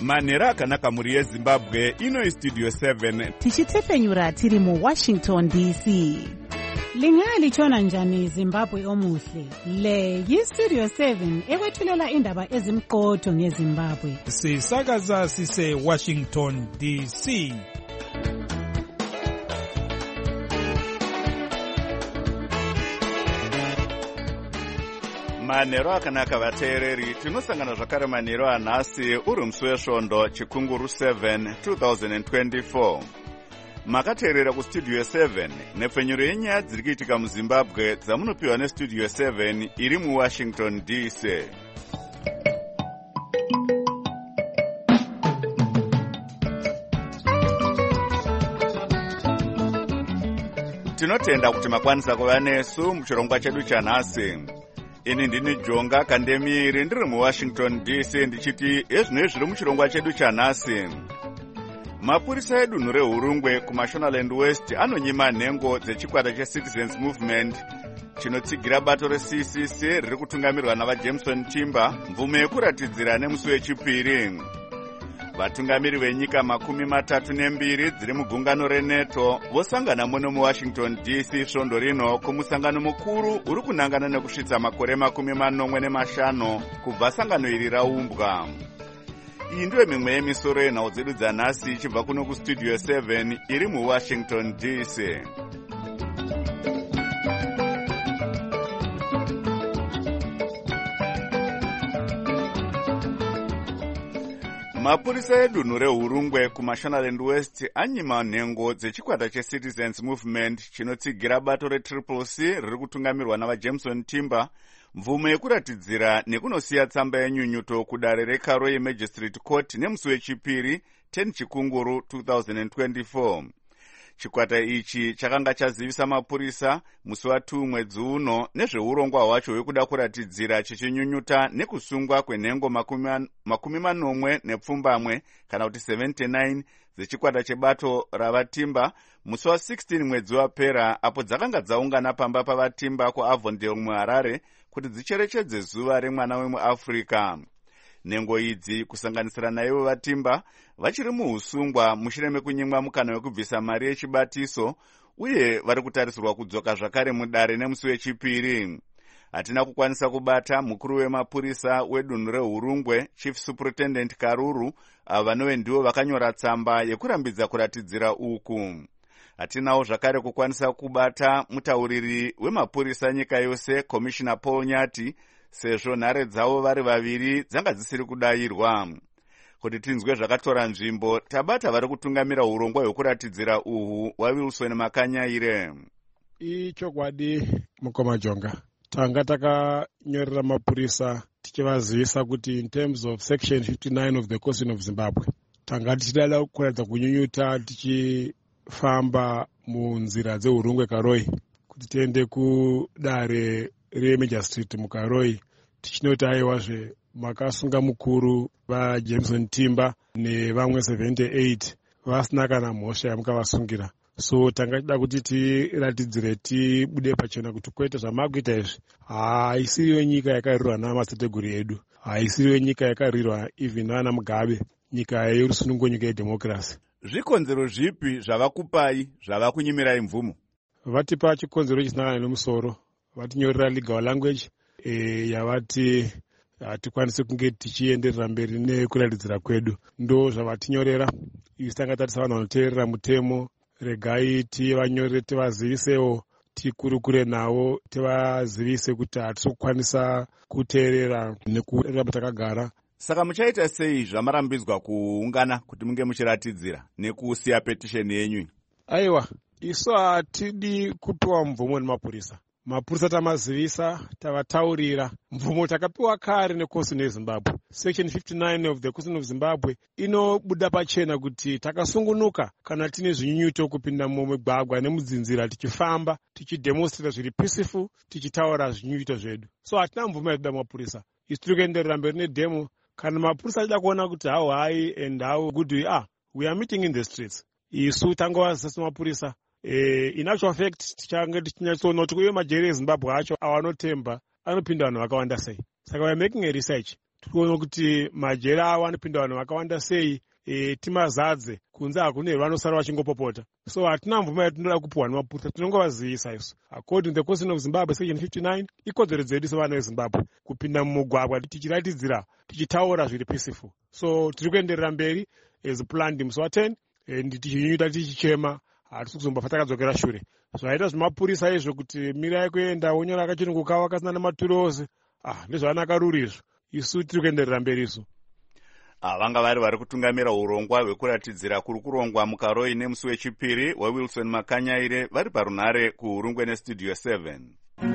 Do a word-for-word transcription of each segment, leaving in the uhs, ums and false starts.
manhero akanaka mhuri yezimbabwe. Ino istudio seven tichitefenyura tiri muwashington D C. Lingalitshona njani Zimbabwe omuhle? Le yistudio seven ekwethulela indaba ezimqotho ngeZimbabwe. Sisakaza sise Washington D C. manhero akanaka vateereri, tinosangana zvakare manhero anhasi uri musi wesvondo chikunguru seven two thousand twenty-four. Makateerera kustudio seven nepfenyuro yenyaya dziri kuitika muzimbabwe dzamunopiwa nestudio seven iri muwashington D C. Tinotenda kuti makwanisa kuva nesu muchirongwa chedu chanhasi. Ini ndini Jonga Kandemiri ndiri muwashington D C ndichiti ezvinoi zviri muchirongwa chedu chanhasi. Mapurisa edunhu reHurungwe kuMashonaland West anonyima nhengo dzechikwata cheCitizens Movement chinotsigira bato reC C C riri kutungamirwa navaJameson Timber mvumo yekuratidzira nemusi wechipiri. Vatungamiri venyika makumi matatu nembiri dziri mugungano reNATO vosangana muno muwashington D C svondo rino kumusangano mukuru uri kunangana nekusvitsa makore makumi manomwe nemashanu kubva sangano iri raumbwa. Iyi ndiyo mimwe yemisoro yenhau dzedu dzanhasi ichibva kuno kustudio seven iri muwashington D C. Mapurisa edunhu reHurungwe kuMashonaland West anyima nhengo dzechikwata cheCitizens Movement chinotsigira bato reTriple C riri kutungamirwa navaJameson Timber mvumo yekuratidzira nekunosiya tsamba yenyunyuto kudare reKaroi Magistrate Court nemusi wechipiri ten chikunguru two thousand twenty-four. Chikwata ichi chakanga chazivisa mapurisa musi wa two mwedzi uno nezveurongwa hwacho hwekuda kuratidzira chichinyunyuta nekusungwa kwenhengo makumi manomwe nepfumbamwe kana kuti seventy-nine dzechikwata chebato ravaTimber musi wa sixteen mwedzi wapera, apo dzakanga dzaungana pamba pavaTimber kuAvondale muHarare kuti dzicherechedze zuva remwana wemuAfrica. Nhengo idzi kusanganisira naivo vaTimber vachiri muusungwa mushure mekunyimwa mukana wekubvisa mari yechibatiso uye vari kutarisirwa kudzoka zvakare mudare nemusi wechipiri. Hatina kukwanisa kubata mukuru wemapurisa wedunhu reHurungwe Chief Superintendent Karuru, avo vanove ndivo vakanyora tsamba yekurambidza kuratidzira uku. Hatinawo zvakare kukwanisa kubata mutauriri wemapurisa nyika yose Commissioner Paul Nyati, sezvo nhare dzavo vari vaviri dzanga dzisiri kudayirwa. Kuti tinzwe zvakatora nzvimbo, tabata vari kutungamira urongwa hwekuratidzira uhu waWilson Makanyaire. Ichokwadi mukoma Jonga, tanga takanyorera mapurisa tichivazivisa kuti in terms of section fifty-nine of the Constitution of Zimbabwe tanga tichidada kuratidza kunyunyuta tichifamba munzira dzeHurungwe Karoi kuti tiende kudare reMagistrate muKaroi tichinoti aiwazve makasunga mukuru vaJameson Timber nevamwe seventy-eight vasina kana mhosva yamukavasungira. So tanga tida kuti tiratidzire tibude pachena kuti kwete zvamakuita izvi haisiriyo nyika yakarirwa namadzitateguru edu, haisiriyo nyika yakarirwa even nana Mugabe, nyika yerusunungu, nyika yedhemokirasi. Zvikonzero zvipi zvavakupai zvava kunyimirai mvumo? Vatipa chikonzero chisina nemusoro, vatinyorera legal language e, yavati hatikwanise kunge tichienderera mberi nekuratidzira kwedu. Ndo zvavatinyorera. Isi tanga tati savanhu vanoteerera mutemo, regai tivanyorere tivazivisewo, tikurukure navo tivazivise kuti hatisi kukwanisa kuteerera nekuramba takagara. Saka muchaita sei zvamarambidzwa kuungana kuti munge muchiratidzira nekusiya petition yenyu? Aiwa, isu hatidi kupiwa mvumo nemapurisa. Mapurisa tamazivisa, tavataurira. Mvumo takapiwa kare neConstitution yeZimbabwe. Section fifty-nine of the Constitution of Zimbabwe inobuda pachena kuti takasungunuka kana tine zvinyunyuto kupinda mumigwagwa nemudzinzira tichifamba, tichidemonstrate zviri peaceful, tichitaura zvinyunyuto zvedu. So hatina mvumo yekuda mapurisa. Isu tiri kuenderera mberi nedemo. Kana mapurisa achida kuona kuti how high and how good we are, we are meeting in the streets. Isu tangowazisa mapurisa. Eh, in actual fact, tichanga tichinyatsoona kuti uye majeri eZimbabwe acho awanotemba anopinda vanhu vakawanda sei. Saka we are making a research tikuona kuti majeri avo anopinda vanhu vakawanda sei, e, timazadze kunze hakune vanosara vachingopopota. So hatina mvumo yatinoda kupuhwa nemapurisa, tinongovazivisa isu. According to the Constitution of Zimbabwe section fifty-nine, ikodzero dzedu sevana vezimbabwe kupinda mumugwagwa tichiratidzira, tichitaura zviri peaceful. So tiri kuenderera mberi as planned musi wa ten, and tichinyunyuta tichichema, hatisi kuzombofa takadzokera shure. Zvaita zvemapurisa izvo kuti mirai kuenda wonyora akachirunguka wakasina nematurozi, ah ndezvanaka ruri izvo. Isu tiri kuenderera mberi isu. Vanga vari vari kutungamira urongwa hwekuratidzira kuri kurongwa mukaroi nemusi wechipiri waWilson Makanyaire vari parunhare kuHurungwe nestudio seven.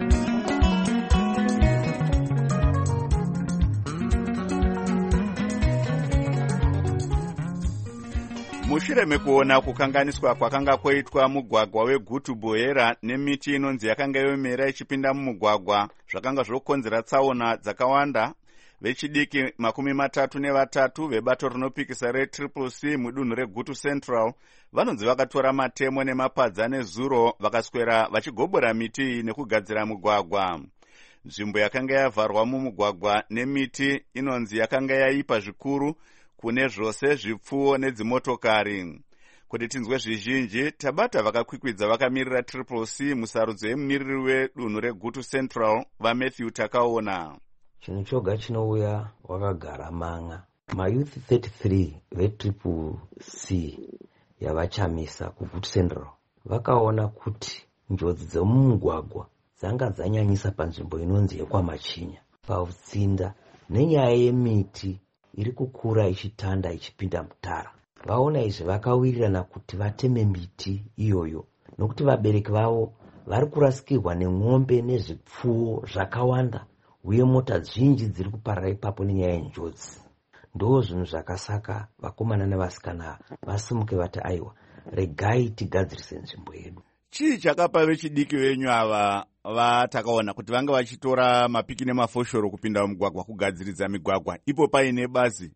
Mushure mekuona kukanganiswa kwakanga kwoitwa mugwagwa weGutu Boera nemiti inonzi yakanga yomera ichipinda mumugwagwa zvakanga zvokonzera tsaona dzakawanda, vechidiki makumi matatu nevatatu vebato rinopikisa retriple C mudunhu reGutu Central vanonzi vakatora matemo nemapadza nezuro vakaswera vachigobora miti nekugadzira mugwagwa. Nzvimbo yakanga yavharwa mumugwagwa nemiti inonzi yakanga yaipa zvikuru kune zvose zvipfuwo nedzimotokari. Kuti tinzwe zvizhinji, tabata vakakwikwidza vakamirira triple C musarudzo yemumiriri wedunhu reGutu Central vaMatthew Takaona. Chinhu choga chinouya wakagara manga. Mayouth thirty-three vetriple C yavachamisa kuGutu Central vakaona kuti njodzi dzemumugwagwa dzanga dzanyanyisa panzvimbo inonzi yekwamachinya pautsinda nenyaya yemiti iri kukura ichitanda ichipinda mutara. Vaona izvi vakawirirana kuti vateme miti iyoyo nokuti vabereki vavo vari kurasikirwa nemwombe nezvipfuwo zvakawanda uye mota zhinji dziri kuparara ipapo nenyaya yenjodzi. Ndo zvinhu zvakasaka vakomana nevasikana vasimuke vati aiwa, regai tigadzirise nzvimbo yedu. Chii chakapa vechidiki venyu ava vatakaona kuti vanga vachitora mapiki nemafoshoro kupinda mumugwagwa kugadziridza migwagwa ipo paine bazi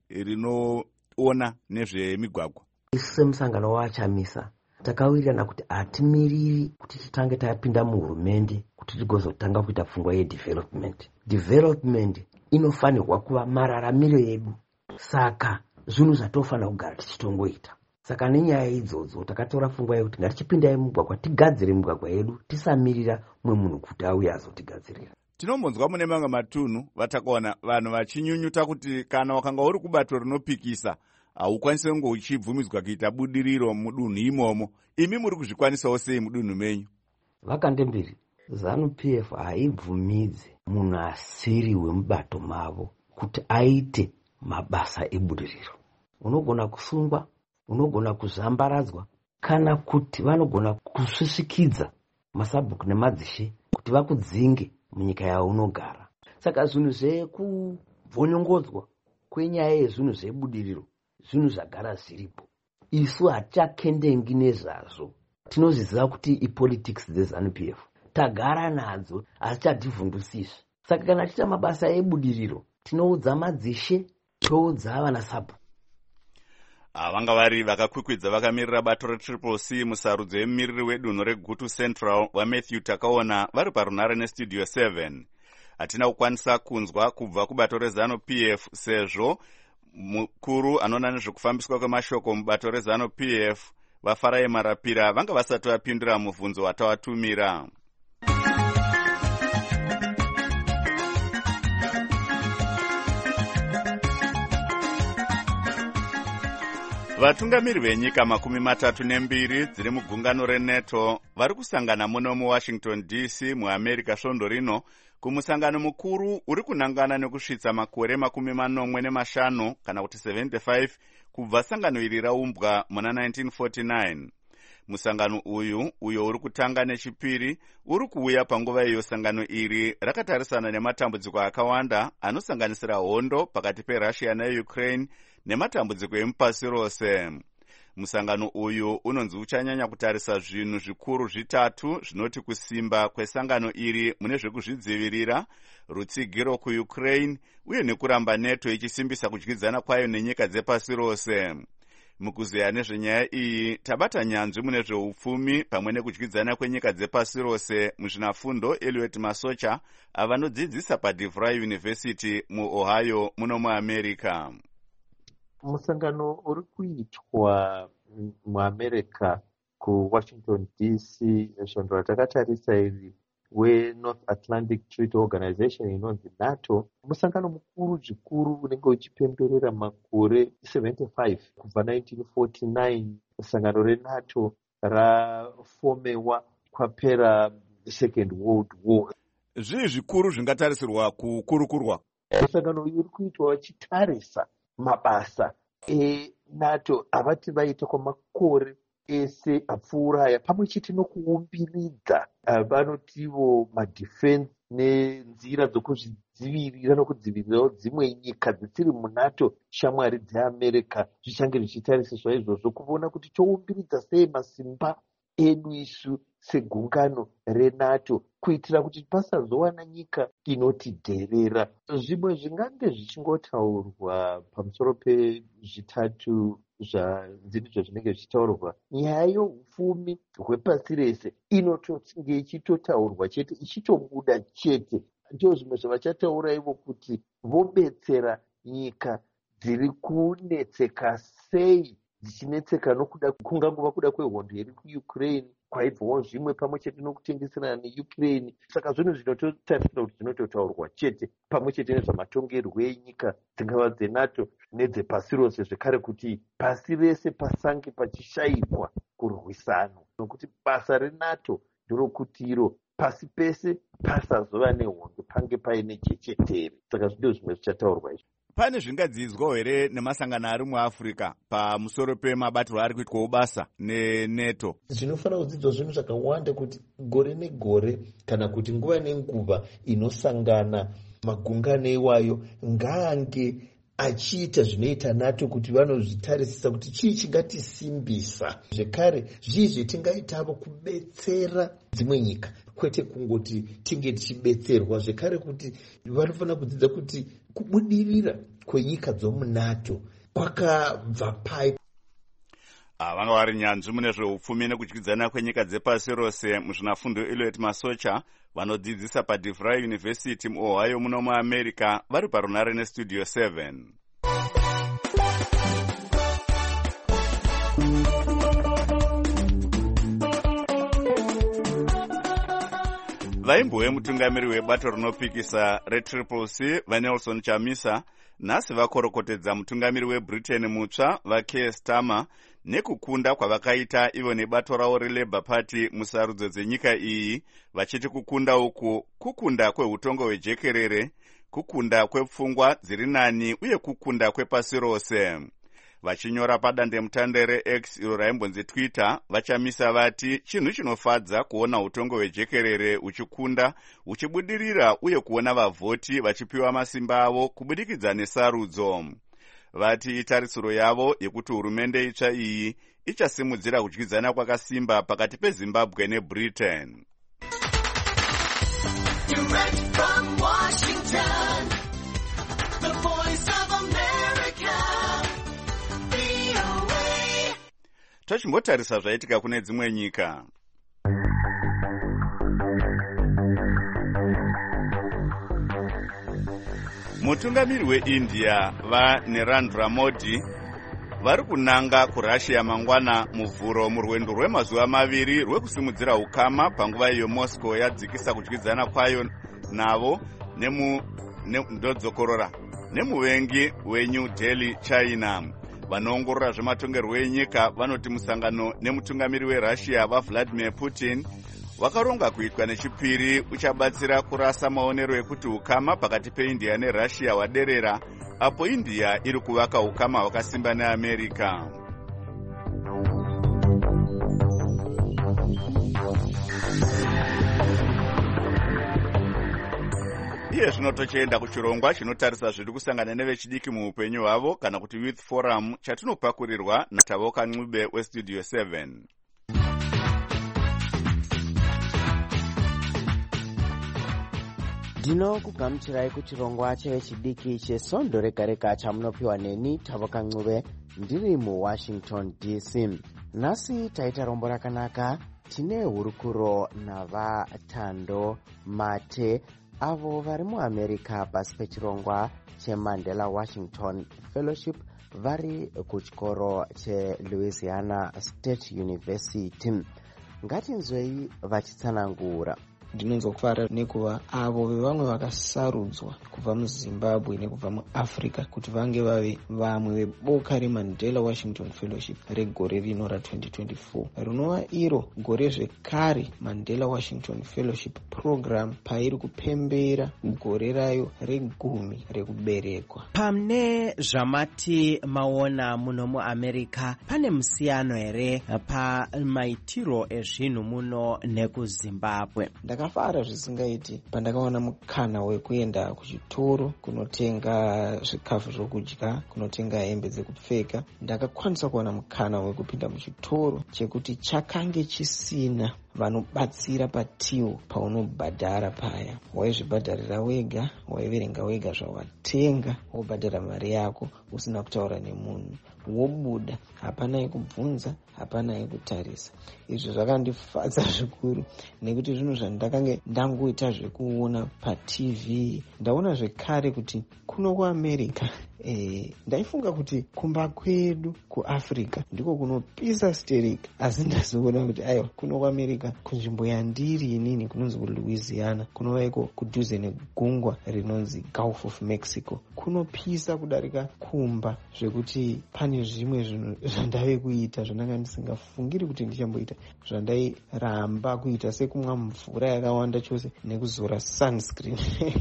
rinoona nezvemigwagwa? Isu semusangano wavachamisa takawirirana kuti hatimiriri kuti titange tapinda muhurumende kuti tigozotanga kuita pfungwa yedevelopment. Development inofanirwa kuva mararamiro yedu, saka zvinhu zvatofanira kugara tichitongoita. Saka nenyaya idzodzo takatora pfungwa yekuti ngatichipindai mugwagwa tigadzire mugwagwa yedu, tisamirira mumwe munhu kuti auye azotigadzirira. Tinombonzwa mune mamwe matunhu vatakaona vanhu vachinyunyuta kuti kana wakanga uri kubato rinopikisa haukwanisi kunge uchibvumidzwa kuita budiriro mudunhu imomo. Imi muri kuzvikwanisawo sei mudunhu menyu? Vakandembiri, ZANU-P F haibvumidzi munhu asiri wemubato mavo kuti aite mabasa ebudiriro. Unogona kusungwa, unogona kuzambaradzwa, kana kuti vanogona kusvisikidza masabhuku nemadzishe kuti vakudzinge munyika yaunogara. Saka zvinhu zvekuvhonyongodzwa kwenyaya yezvinhu zvebudiriro zvinhu zvagara zviripo. Isu hatichakendengi nezvazvo. Tinozviziva kuti ipolitics dzeZANU-P F tagara nadzo hatichadhivhundusizve. Saka kana tiita mabasa ebudiriro tinoudza madzishe, toudza vana sabhuku. Vanga vari vakakwikwidza vakamirira bato retriple C musarudzo yemumiriri wedunhu reGutu Central vaMatthew Takaona vari parunhare nestudio seven. Hatina kukwanisa kunzwa kubva kubato reZANU-P F sezvo mukuru anoona nezvekufambiswa kwemashoko mubato reZANU-P F vaFarai Marapira vanga vasati vapindura mubvunzo watavatumira. Vatungamiri venyika makumi matatu nembiri dziri mugungano reNATO vari kusangana muno muWashington D C muAmerica svondo rino kumusangano mukuru uri kunangana nekusvitsa makore makumi manomwe nemashanu kana kuti seventy-five kubva sangano iri raumbwa muna nineteen forty-nine. Musangano uyu uyo uri kutanga nechipiri uri kuuya panguva iyo sangano iri rakatarisana nematambudziko akawanda anosanganisira hondo pakati peRussia naUkraine nematambudziko emupasi rose. Musangano uyu unonzi uchanyanya kutarisa zvinhu zvikuru zvitatu zvinoti kusimba kwesangano iri mune zvekuzvidzivirira, rutsigiro kuUkraine uye nekuramba NATO ichisimbisa kudyidzana kwayo nenyika dzepasi rose. Mukuzeya nezvenyaya iyi tabata nyanzvi mune zveupfumi pamwe nekudyidzana kwenyika dzepasi rose muzvinafundo Eliot Masocha avanodzidzisa paDeVry University muOhio muno muAmerica. Musangano uri kuitwa muAmerica kuWashington D C nesvondo ratakatarisa iri weNorth Atlantic Treaty Organization inonzi NATO, musangano mukuru zvikuru unenge uchipemberera makore seventy-five kubva nineteen forty-nine sangano reNATO rafomewa kwapera Second World War. Zvii zvikuru zvingatarisirwa kukurukurwa? Musangano uyu uri kuitwa vachitarisa mabasa eNATO avati vaita kwamakore ese apfuuraya, pamwe chete nokuumbiridza vanotivo madefense nenzira dzokuzvidzivirira nokudzivirirawo dzimwe nyika dzisiri muNATO shamwari dzeAmerica zvichange zvichitarisiswa izvozvo kuona kuti toumbiridza sei masimba edu isu segungano reNATO kuitira kuti pasazowana nyika inotidherera. Zvimwe zvingange zvichingotaurwa pamusoro pezvitatu zvinizvo zvinenge zvichitaurwa, nyaya yeupfumi hwepasi rese inotonge ichitotaurwa chete ichitobuda chete. Ndizvo zvimwe zvavachataura ivo kuti vobetsera nyika dziri kunetseka sei, dzichinetseka nokuda kungangova kuda kwehondo iri kuUkraine, kwaibvawo zvimwe pamwe chete nokutengeserana neUkraine. Saka zvinhu zvinototarisira kuti zvinototaurwa chete pamwe chete nezvamatongerwo enyika dzingava dzeNATO nedzepasi rose, zvekare kuti pasi rese pasange pachishayikwa kurwisano, nokuti basa reNATO nderokuti iro pasi pese pasazova nehondo, pange paine chechetere. Saka ndizvo zvimwe zvichataurwa izvo. Pane zvingadzidzwa here nemasangano ari muAfrica pamusoro pemabatiro ari kuitwawo basa neNATO? Zvinofanira kudzidzwa zvinhu zvakawanda, kuti gore negore kana kuti nguva nenguva inosangana magungano iwayo ngaange achiita zvinoita NATO kuti vanozvitarisisa kuti chii chingatisimbisa, zvekare zvii zvetingaitavo kubetsera dzimwe nyika, kwete kungoti tinge tichibetserwa. Zvekare kuti vanofanira kudzidza kuti kubudirira kwenyika dzomuNATO kwakabva pai. Vanga vari nyanzvi mune zveupfumi nekudyidzana kwenyika dzepasi rose muzvinafundo Eliot Masocha vanodzidzisa paDeVry University muOhio muno muAmerica vari parunare nestudio seven. Vaimbo vemutungamiri webato rinopikisa reTriple C vaNelson Chamisa nhasi vakorokotedza mutungamiri weBritain mutsva vaKeir Starmer nekukunda kwavakaita ivo nebato ravo reLabour Party musarudzo dzenyika iyi, vachiti kukunda uku kukunda kweutongo hwejekerere, kukunda kwepfungwa dziri nani uye kukunda kwepasi rose. Vachinyora padandemutande reX iro raimbonzi Twitter, vachamisa vati chinhu chinofadza kuona utongo hwejekerere uchikunda uchibudirira uye kuona vavhoti vachipiwa masimba avo kubudikidza nesarudzo. Vati itarisiro yavo yekuti hurumende itsva iyi ichasimudzira kudyidzana kwakasimba pakati peZimbabwe neBritain. Direct from Washington, the voice of America, V O A. Tochimbotarisa zvaitika kune dzimwe nyika. Mutungamiri weIndia vaNarendra Modi vari kunanga kuRussia mangwana muvhuro murwendo rwemazuva maviri rwekusimudzira ukama panguva iyo Moscow yadzikisa kudyidzana kwayo navo nemu ndodzokorora nemuvengi weNew Delhi China. Vanoongorora zvematongerwo enyika vanoti musangano nemutungamiri weRussia vaVladimir Putin wakaronga kuitwa nechipiri uchabatsira kurasa maonero ekuti ukama pakati peIndia neRussia hwaderera, apo India iri kuvaka ukama hwakasimba neAmerica. Iye zvino tochienda kuchirongwa chinotarisa zviri kusangana nevechidiki muupenyu hwavo kana kuti Youth Forum chatinopakurirwa naTavoka Ncube weStudio seven. ndinokugamuchirai kuchirongwa chevechidiki chesondo rega rega chamunopiwa neni Tavoka Ncube ndiri muwashington D C. Nhasi taita rombo rakanaka. Tine hurukuro navaTando Mate avo vari muAmerica pasi pechirongwa cheMandela Washington Fellowship vari kuchikoro cheLouisiana State University. Ngatinzwei vachitsanangura. Ndinonzokufara nekuva avo vevamwe vakasarudzwa kubva muZimbabwe nekubva muAfrica kuti vange vave vamwe veboka reMandela Washington Fellowship regore rino ra-twenty twenty-four rinova iro gore zvekare Mandela Washington Fellowship program pairi kupembera gore rayo regumi rekuberekwa. Pamne zvamati maona muno muAmerica pane musiyano here pamaitiro ezvinhu muno nekuZimbabwe? Ndakafara zvisingaiti pandakaona mukana wekuenda kuchitoro kunotenga zvikafu zvokudya, kunotenga hembe dzekupfeka. Ndakakwanisa kuona mukana wekupinda muchitoro chekuti chakange chisina vanobatsira patiwo paunobhadhara paya. Waizvibhadharira wega, waiverenga wega zvawatenga, wobhadhara mari yako usina kutaura nemunhu, wobuda, hapana yekubvunza, hapana yekutarisa. Izvi zvakandifadza zvikuru nekuti zvinhu zvandakange ndangoita zvekuona paTV. Ndaona zvekare kuti kuno kuAmerica Eh, ndaifunga kuti kumba kwedu kuAfrica ndiko kunopisa sterika, asi ndazoona kuti aiwa kuno kuAmerica kunzvimbo yandiri inini kunonzi kuLouisiana kunovaiko kudhuze negungwa rinonzi Gulf of Mexico kunopisa kudarika kumba, zvekuti pane zvimwe zvinhu zvandave kuita zvandanga ndisingafungiri kuti ndichamboita, zvandairamba kuita sekumwa mvura yakawanda chose nekuzora sunscreen.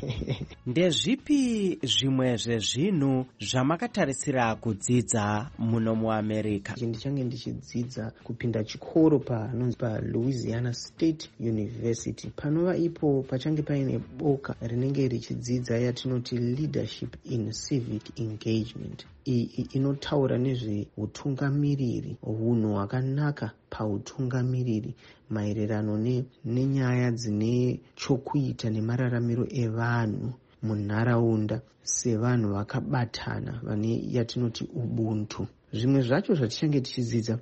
Ndezvipi zvimwe zvezvinhu zvamakatarisira kudzidza muno muAmerica? Ndichange ndichidzidza kupinda chikoro panonzi paLouisiana State University. Panova ipo pachange paine boka rinenge richidzidza yatinoti leadership in civic engagement. Iyi inotaura nezveutungamiriri, hunhu hwakanaka pautungamiriri maererano ne, nenyaya dzine chokuita nemararamiro evanhu munharaunda sevanhu vakabatana vane yatinoti ubuntu. Zvimwe zvacho zvatichange tichidzidza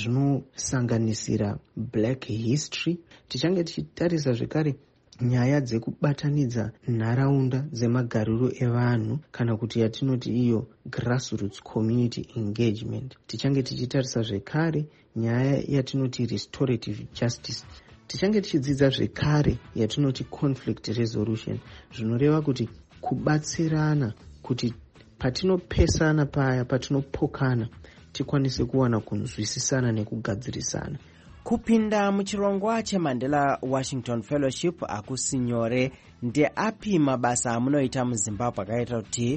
zvinosanganisira black history. Tichange tichitarisa zvekare nyaya dzekubatanidza nharaunda dzemagariro evanhu kana kuti yatinoti iyo grassroots community engagement. Tichange tichitarisa zvekare nyaya yatinoti restorative justice. Tichange tichidzidza zvekare yatinoti conflict resolution, zvinoreva kuti kubatsirana kuti patinopesana paya patinopokana tikwanise kuwana kunzwisisana nekugadzirisana. Kupinda muchirongwa cheMandela Washington Fellowship akusi nyore. Ndeapi mabasa amunoita muZimbabwe akaita kuti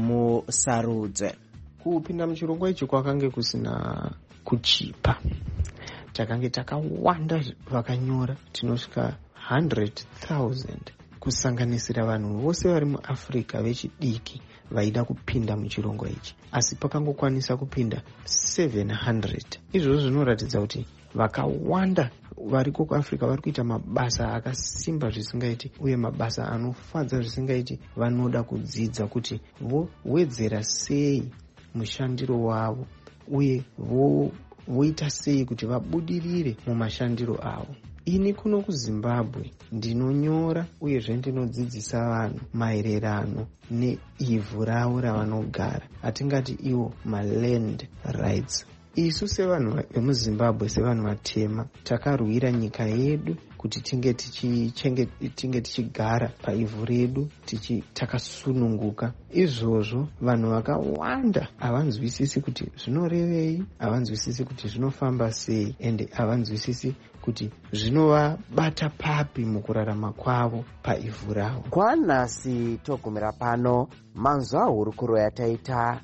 musarudzwe? Kupinda muchirongwa ichi kwakange kusina kuchipa. Takange takawanda vakanyora, tinosvika one hundred thousand kusanganisira vanhu vose vari muAfrica vechidiki vaida kupinda muchirongwa ichi, asi pakangokwanisa kupinda seven hundred. Izvozvo zvinoratidza kuti vakawanda variko kuAfrica vari kuita mabasa akasimba zvisingaiti uye mabasa anofadza zvisingaiti. Vanoda kudzidza kuti vowedzera sei mushandiro wavo uye vo voita sei kuti vabudirire mumashandiro avo. Ini kuno kuZimbabwe ndinonyora uyezve ndinodzidzisa vanhu maererano neivhu ravo ravanogara, atingati iwo maland rights. Isu sevanhu vemuZimbabwe, sevanhu vatema, takarwira nyika yedu kuti tinge tichigara tinge tichigara paivhu redu tichi takasununguka. Izvozvo vanhu vakawanda havanzwisisi kuti zvinorevei, havanzwisisi kuti zvinofamba sei, ende havanzwisisi kuti zvinovabata papi mukurarama kwavo paivhu ravo. Kwanhasi togumira pano. Manzwa hurukuro yataita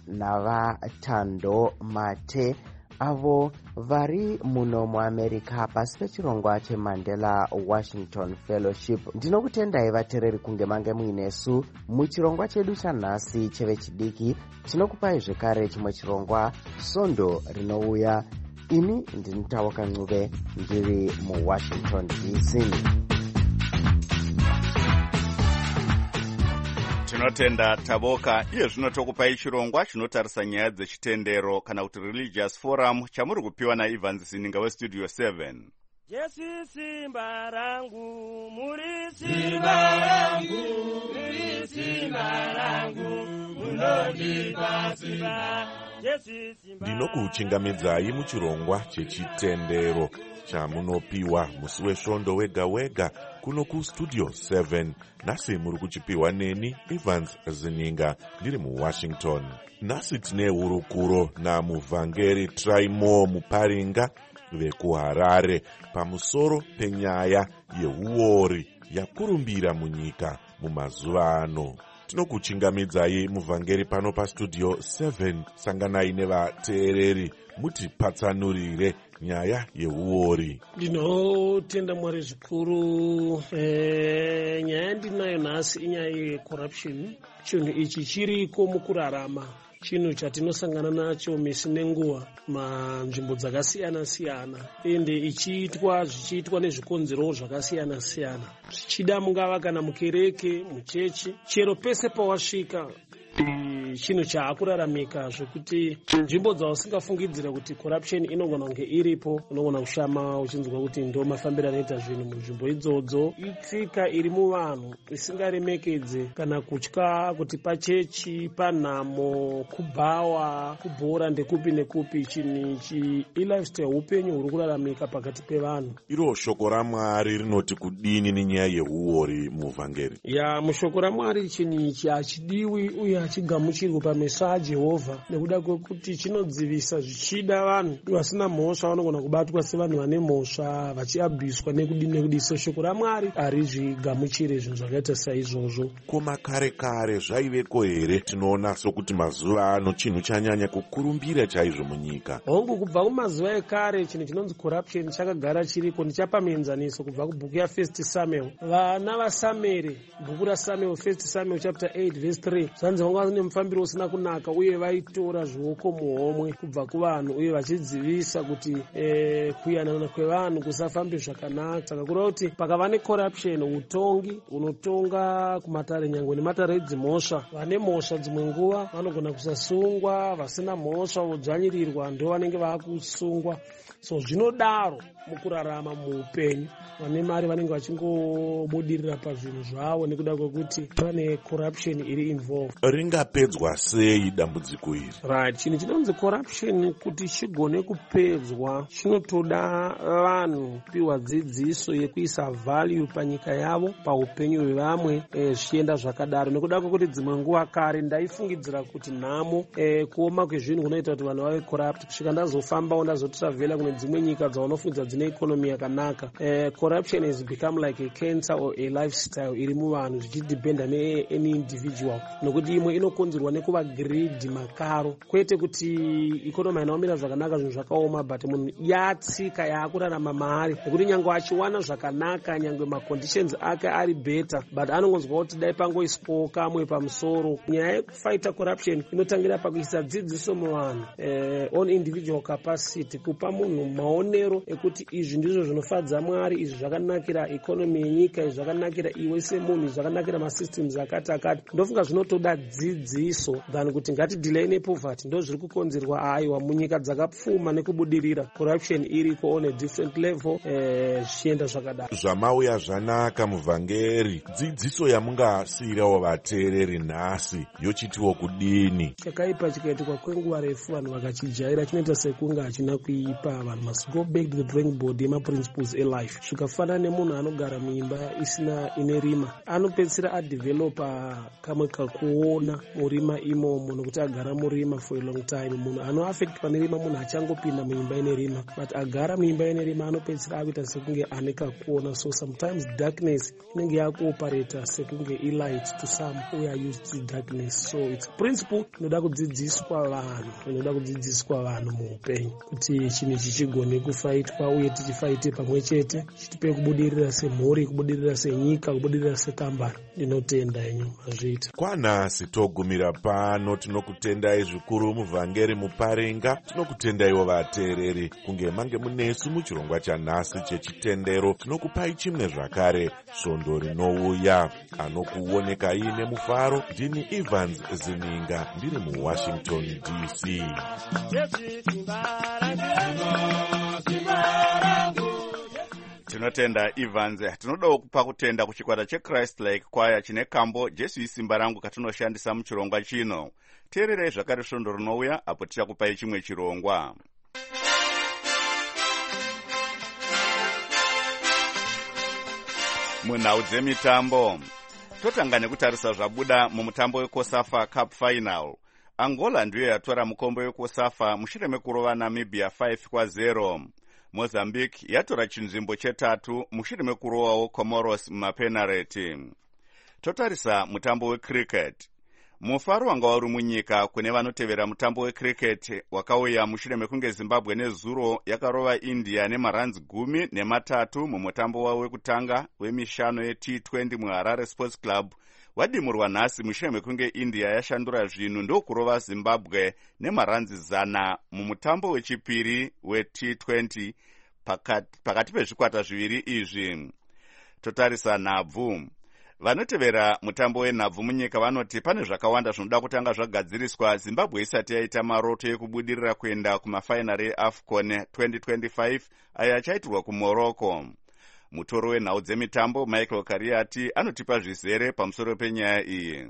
navaTando Mate avo vari muno muAmerica pasi pechirongwa cheMandela Washington Fellowship. Ndinokutendai vateereri kunge mange muinesu muchirongwa chedu chanhasi chevechidiki. Tinokupai zvekare chimwe chirongwa sondo rinouya. Ini ndini Tavoka Ncube ndiri muWashington D C. tinotenda Taboka. Iye zvino tokupai chirongwa chinotarisa nyaya dzechitendero kana kuti religious forum chamuri kupiwa naEvans Sininga westudio seven. Jesu simba rangu, muri simba rangu, muri simba rangu, munondipa simba. Ndinokuchingamidzai muchirongwa chechitendero chamunopiwa musi wesvondo wega wega kuno kustudio seven. Nasi muri kuchipiwa neni Evans Zininga ndiri muWashington. Nasi tine hurukuro namuvhangeri Traimo Muparinga vekuHarare pamusoro penyaya yeuori yakurumbira munyika mumazuva ano. Tinokuchingamidzai muvhangeri pano pastudio seven. Sanganai nevateereri mutipatsanurire nyaya yeuori. Ndinotenda Mwari zvikuru. E, nyaya ndinayo nhasi inyaya yecorruption. Chinhu ichi chiriko mukurarama, chinhu chatinosangana nacho misi nenguva manzvimbo dzakasiyana siyana, ende ichiitwa zvichiitwa nezvikonzero zvakasiyana siyana, zvichida mungava kana mukereke, muchechi, chero pese pawasvika chinhu chaakuraramika zvekuti nzvimbo dzausingafungidzira kuti corruption inogona kunge iripo, unogona kushama uchinzwa kuti ndo mafambiro anoita zvinhu munzvimbo idzodzo. Itsika iri muvanhu isingaremekedze kana kutya kuti pachechi, panhamo, kubhawa, kubhora ndekupi nekupi. Chinhu ichi ilifestyle upenyu huri kuraramika pakati pevanhu. Iro shoko raMwari rinoti kudini nenyaya yeuori muvhangeri? Ya, mushoko raMwari chinhu ichi hachidiwi uye hachigamuchirwi pameso aJehovha, nekuda kwekuti chinodzivisa zvichida vanhu vasina mhosva vanogona kubatwa sevanhu vane mhosva vachiabhiswa nekudini nekudini. So shoko raMwari harizvigamuchire zvinhu zvakaita saizvozvo. Koma kare kare zvaiveko here? Tinoona sokuti mazuva ano chinhu chanyanya kukurumbira chaizvo munyika. Hongu, kubva kumazuva ekare chinhu chinonzi corruption chakagara chiriko. Ndichapa muenzaniso kubva kubhuku yaFirst Samuel. Vana vaSamueri, bhuku raSamuel, First Samuel chapter eight verse three. Zvanzi vanga vane mufambiro usina kunaka uye vaitora zvioko muhomwe kubva kuvanhu uye vachidzivisa kuti e, kuyanana kwevanhu kusafambe zvakanaka. Saka kureva kuti pakava necorruption, utongi unotonga kumatare nyangwe nematare edzimhosva. Vane mhosva dzimwe nguva vanogona kusasungwa, vasina mhosva vodzvanyirirwa ndo vanenge vaakusungwa. So zvinodaro mukurarama muupenyu. Vane mari vanenge vachingobudirira pazvinhu zvavo nekuda kwekuti pane corruption iri involved. Ringapedzwa sei dambudziko iri? Right, chinhu chinonzi corruption kuti chigone kupedzwa chinotoda vanhu kupiwa dzidziso yekuisa value panyika yavo, paupenyu hwevamwe, e, zvichienda zvakadaro. Nekuda kwekuti dzimwe nguva kare ndaifungidzira kuti nhamo e, kuoma kwezvinhu kunoita kuti vanhu vave corrupt. Kusvika ndazofambawo ndazotravela kune dzimwe nyika dzaunofunidza dzine economy yakanaka. E, corruption has become like a cancer or a lifestyle iri muvanhu, zvichidependa ne any individual. Nokuti imwe inokonzerwa nekuva greed, makaro, kwete kuti economy hainaomira zvakanaka, zvinhu zvakaoma, but munhu yatsika yaakurarama maari. Nekuti nyangwe achiwana zvakanaka, nyangwe maconditions ake ari better, but anongonzwa kuti dai pangoiswawo kamwe pamusoro. Nyaya yekufighta corruption inotangira pakuisa dzidziso muvanhu, eh, on individual capacity, kupa munhu maonero ekuti izvi ndizvo zvinofadza Mwari, izvi zvakanakira economy yenyika, izvi zvakanakira iwe semunhu, izvi zvakanakira masystems akati akati. Ndofunga zvinotoda dzidziso than kuti ngatidhilei nepoverty. Ndo zviri kukonzerwa aiwa munyika dzakapfuma nekubudirira corruption iriko on a different level, eh, zvichienda zvakadaro. Zvamauya zvanaka muvhangeri. Dzidziso yamungasiyirawo vateereri nhasi yochitiwo kudini? Chakaipa chikaitika kwenguva refu vanhu vakachijaira chinoita sekunge hachina kuipa. Vanhu must go back to the drawing board yemaprinciples elife. Zvikafanana nemunhu anogara muimba isina ine rima, anopedzisira adevelopa kamwe kakuona murima imomo nokuti agara murima for a long time. Munhu anoaffect pane rima munhu achangopinda muimba ine rima, but agara muimba ine rima anopedzisira akuita sekunge ane kakuona. So sometimes darkness inenge yakuoperata sekunge ilight to some who are used to darkness. So it's a principle inoda kudzidziswa vanhu, inoda kudzidziswa vanhu muupenyu kuti chinhu chichigone kufaitwa ticauye tichifaite pamwe chete, chitipe kubudirira semhuri, kubudirira senyika, kubudirira sekambani. Ndinotenda henyu mazviita. Kwanhasi togumira pano, tinokutendai zvikuru muvhangeri muparinga, tinokutendaiwo vateereri kunge mange munesu muchirongwa chanhasi chechitendero. Tinokupai chimwe zvakare, svondo rinouya. Anokuoneka ine mufaro, ndini Evans Zininga, ndiri muWashington D C. Tinotenda Evans. Tinodawo kupa kutenda kuchikwata cheChrist Like Choir chine kambo Jesu isimba rangu katinoshandisa muchirongwa chino. Teererei zvakare svondo rinouya apo tichakupai chimwe chirongwa. Munhau dzemitambo, totanga nekutarisa zvabuda mumutambo weCOSAFA Cup Final. Angola ndiyo yatora mukombe weCOSAFA mushure mekurova Namibia five kwa zero. Mozambique yatora chinzvimbo chetatu mushure mekurovawo Comoros mumapenareti. Totarisa mutambo wecricket. Mufaro wanga uri munyika kune vanotevera mutambo wecricket wakauya mushure mekunge Zimbabwe nezuro yakarova India nemaranzi gumi nematatu mumutambo wavo wekutanga wemishano yeT twenty muHarare Sports Club. Wadimurwa nhasi mushure mekunge India yashandura zvinhu ndokurova Zimbabwe nemaranzi zana mumutambo wechipiri weT twenty pakati, pakati pezvikwata zviviri izvi. Totarisa nhabvu. Vanotevera mutambo wenhabvu munyika vanoti pane zvakawanda zvinoda kutanga zvagadziriswa Zimbabwe isati yaita maroto ekubudirira kuenda kumafainari eAFCON twenty twenty-five ayo achaitirwa kuMorocco. Mutoro wenhau dzemitambo Michael Kariati anotipa zvizere pamusoro penyaya iyi.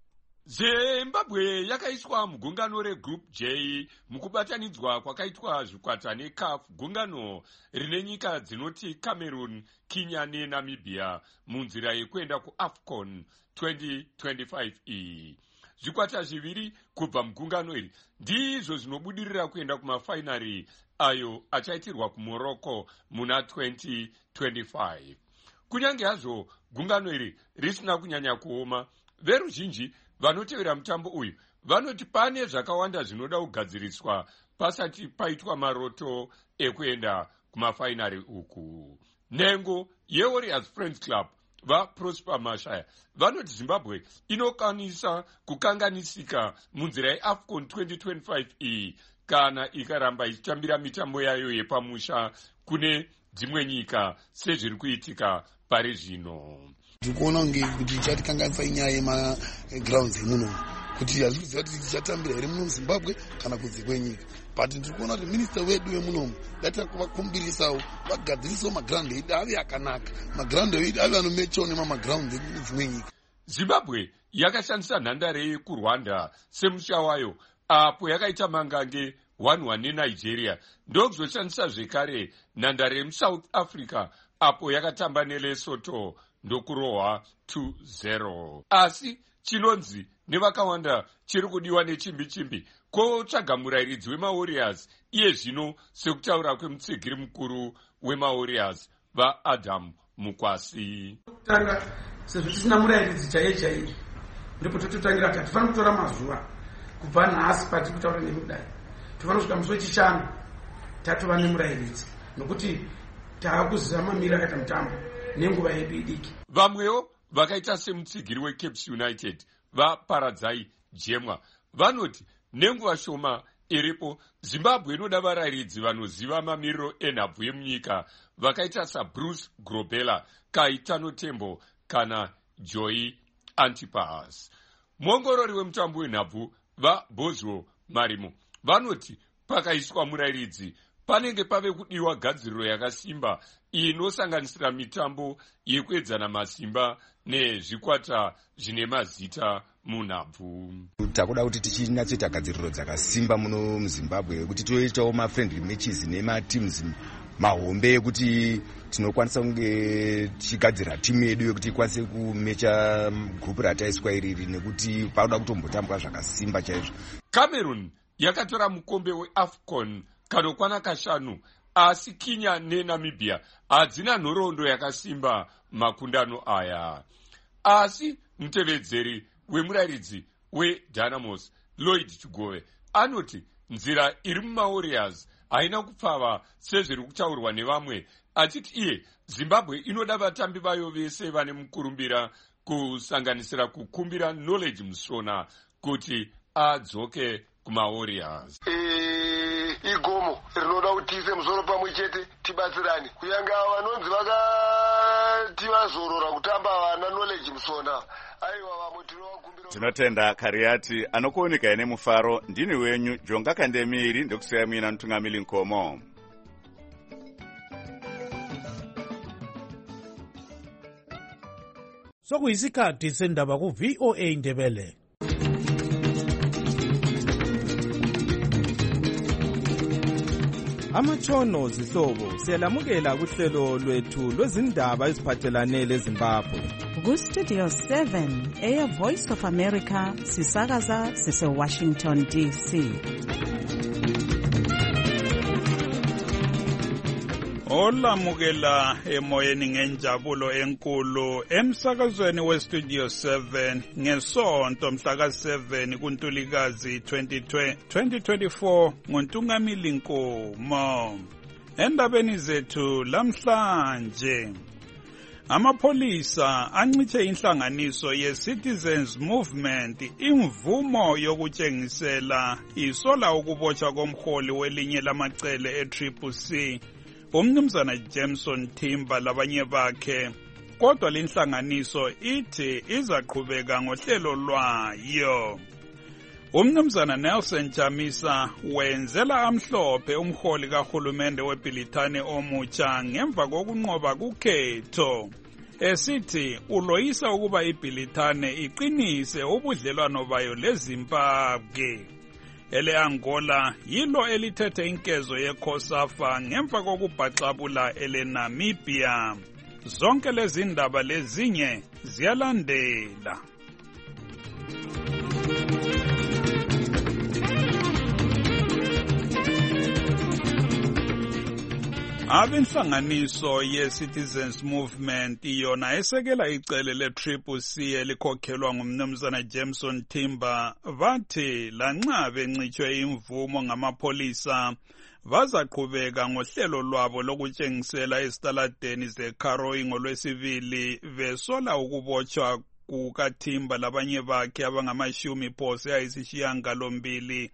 Zimbabwe yakaiswa mugungano reGroup J mukubatanidzwa kwakaitwa zvikwata neCAF, gungano rine nyika dzinoti Cameroon, Kenya neNamibia munzira yekuenda kuAFCON twenty twenty-five iyi. Zvikwata zviviri kubva mugungano iri ndizvo zvinobudirira kuenda kumafainari ayo achaitirwa kuMorocco muna twenty twenty-five. Kunyange hazvo gungano iri risina kunyanya kuoma, veruzhinji vanotevera mutambo uyu vanoti pane zvakawanda zvinoda kugadziriswa pasati paitwa maroto ekuenda kumafainari uku. Nhengo yeWarriors Friends Club vaProsper Mashaya vanoti Zimbabwe inokwanisa kukanganisika munzira yeAFCON twenty twenty-five iyi kana ikaramba ichitambira mitambo yayo yepamusha kune dzimwe nyika sezviri kuitika pari zvino. Ndikuona kunge kuti chatikanganisa inyaya yemagrounds emuno kuti hazvikuziva kuti tichatambira here muno muZimbabwe kana kunze kwenyika, but ndikuona kuti minista wedu wemunomu yatira kuvakumbirisawo vagadzirisawo maground edu ave akanaka, maground edu ave anomechawo nemamaground edu dzimwe nyika. Zimbabwe yakashandisa nhandare yekuRwanda semusha wayo apo yakaita mangange one one neNigeria, ndokuzoshandisa zvekare nhandare yemuSouth Africa apo yakatamba neLesotho ndokurohwa two zero. Asi chinonzi nevakawanda chiri kudiwa nechimbi chimbi kotsvaga murairidzi wemaWarriors iye zvino sekutaura kwemutsigiri mukuru wemaWarriors vaAdam Mukwasi. Tanga sezvo tisina murairidzi chaiye chaiye ndipo tototangira kuti tifana kutora mazuva kubva nhasi pati kutaura nemudai tifana kusvika musi wechishanu tatova nemurairidzi nokuti taakuziva mamiri akaita mutambo nenguva yedu idiki. Vamwewo vakaita semutsigiri weCapes United vaParadzai Jemwa vanoti nenguva shoma iripo Zimbabwe inoda varairidzi vanoziva mamiriro enhabvu yemunyika vakaita saBruce Grobela, Kaitano Tembo kana Joy Antipas. Muongorori wemutambo wenhabvu vaBozwo Marimo vanoti pakaiswa murairidzi panenge pave kudiwa gadziriro yakasimba inosanganisira mitambo yekuedzana masimba nezvikwata zvine mazita munhabvu. Takuda kuti tichinatsoita gadziriro dzakasimba muno muZimbabwe kuti toitawo mafriendly matches nemateams mahombe ekuti tinokwanisa kunge tichigadzira timu yedu yekuti ikwanise kumecha group rataiswa iriri nekuti pauda kutombotambwa zvakasimba chaizvo. Cameroon yakatora mukombe weAFCON kanokwana kashanu, asi Kenya neNamibia hadzina nhoroondo yakasimba makundano aya. Asi mutevedzeri wemurairidzi weDynamos Lloyd Chigove anoti nzira iri mumaWarriors haina kupfava sezviri kutaurwa nevamwe, achiti iye Zimbabwe inoda vatambi vayo vese vane mukurumbira, kusanganisira kukumbira Knowledge Musona kuti adzoke kumaWarriors. Igomo rinoda kuti ise musoro pamwe chete tibatsirane kunyanga vanonzi vakati vazorora kutamba vana Knowledge Musona. Aiwa vamwe tinovakumbira. Tinotenda Kariati anokuoneka ine mufaro. Ndini wenyu Jonga Kandemiri, ndokuseya mina Ntungamili Nkomo. Sokuyisikhathi sendaba ku V O A Ndebele. Amatshono zihlobo siyalamukela kuhlelo lwethu lwezindaba eziphathelane leZimbabwe. Ku Studio seven eya Voice of America sisakaza sise Washington D C. Olamukela emoyeni ngenjabulo enkulu emsakazweni we Studio seven ngesonto mhla seven kuNtulikazi twenty twenty-four ngoNtungamili Nkomo. Endabeni zethu lamhlanje, amapholisa ancithe inhlanganiso ye-Citizens Movement imvumo yokutshengisela isola ukubotshwa komholi welinye lamacele e-Triple C umnumzana Jameson Timber labanye bakhe, kodwa linhlanganiso ithi izaqhubeka ngohlelo lwayo. Umnumzana Nelson Chamisa wenzela amhlophe umholi kahulumende weBilitane omutsha ngemva kokunqoba kukhetho, esithi uloyisa ukuba iBilitane iqinise ubudlelwano bayo leZimbabwe. Ele Angola yilo elithethe inkezo yeCOSAFA ngemva kokubhaxabula ele Namibia. Zonke lezi ndaba lezinye ziyalandela. Abenhlanganiso ye-Citizens Movement yona esekela icele le-Triple C elikhokhelwa ngumnumzana Jameson Timber bathi lanxa bencitshwe imvumo ngamapholisa bazaqhubeka ngohlelo lwabo lokutshengisela ezitaladeni zeKaroi ngolwesibili besola ukubotshwa kukaTimber labanye bakhe abangamashumi phose ayisishiyagalombili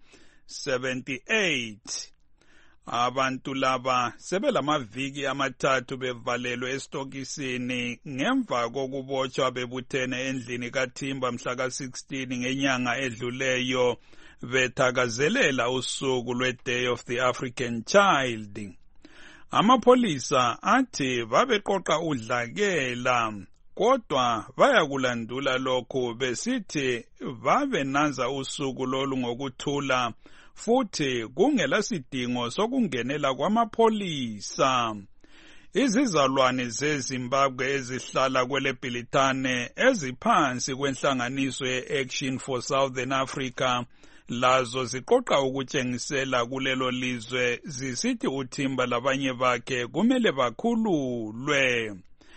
seventy-eight. Abantu laba sebelamaviki amathathu bevalelwe estokisini ngemva kokubotshwa bebuthene endlini kaTimber mhla sixteen ngenyanga edluleyo bethakazelela usuku lwe-Day of the African Child. Amapholisa athi babeqoqa udlakela, kodwa bayakulandula lokhu besithi babenanza usuku lolu ngokuthula futhi kungela sidingo sokungenela kwamapholisa. Izizalwane zeZimbabwe ezihlala kwele Bilitane eziphansi kwenhlanganiso ye-Action for Southern Africa lazo ziqoqa ukutshengisela kulelo lizwe zisithi uTimber labanye bakhe kumele bakhululwe.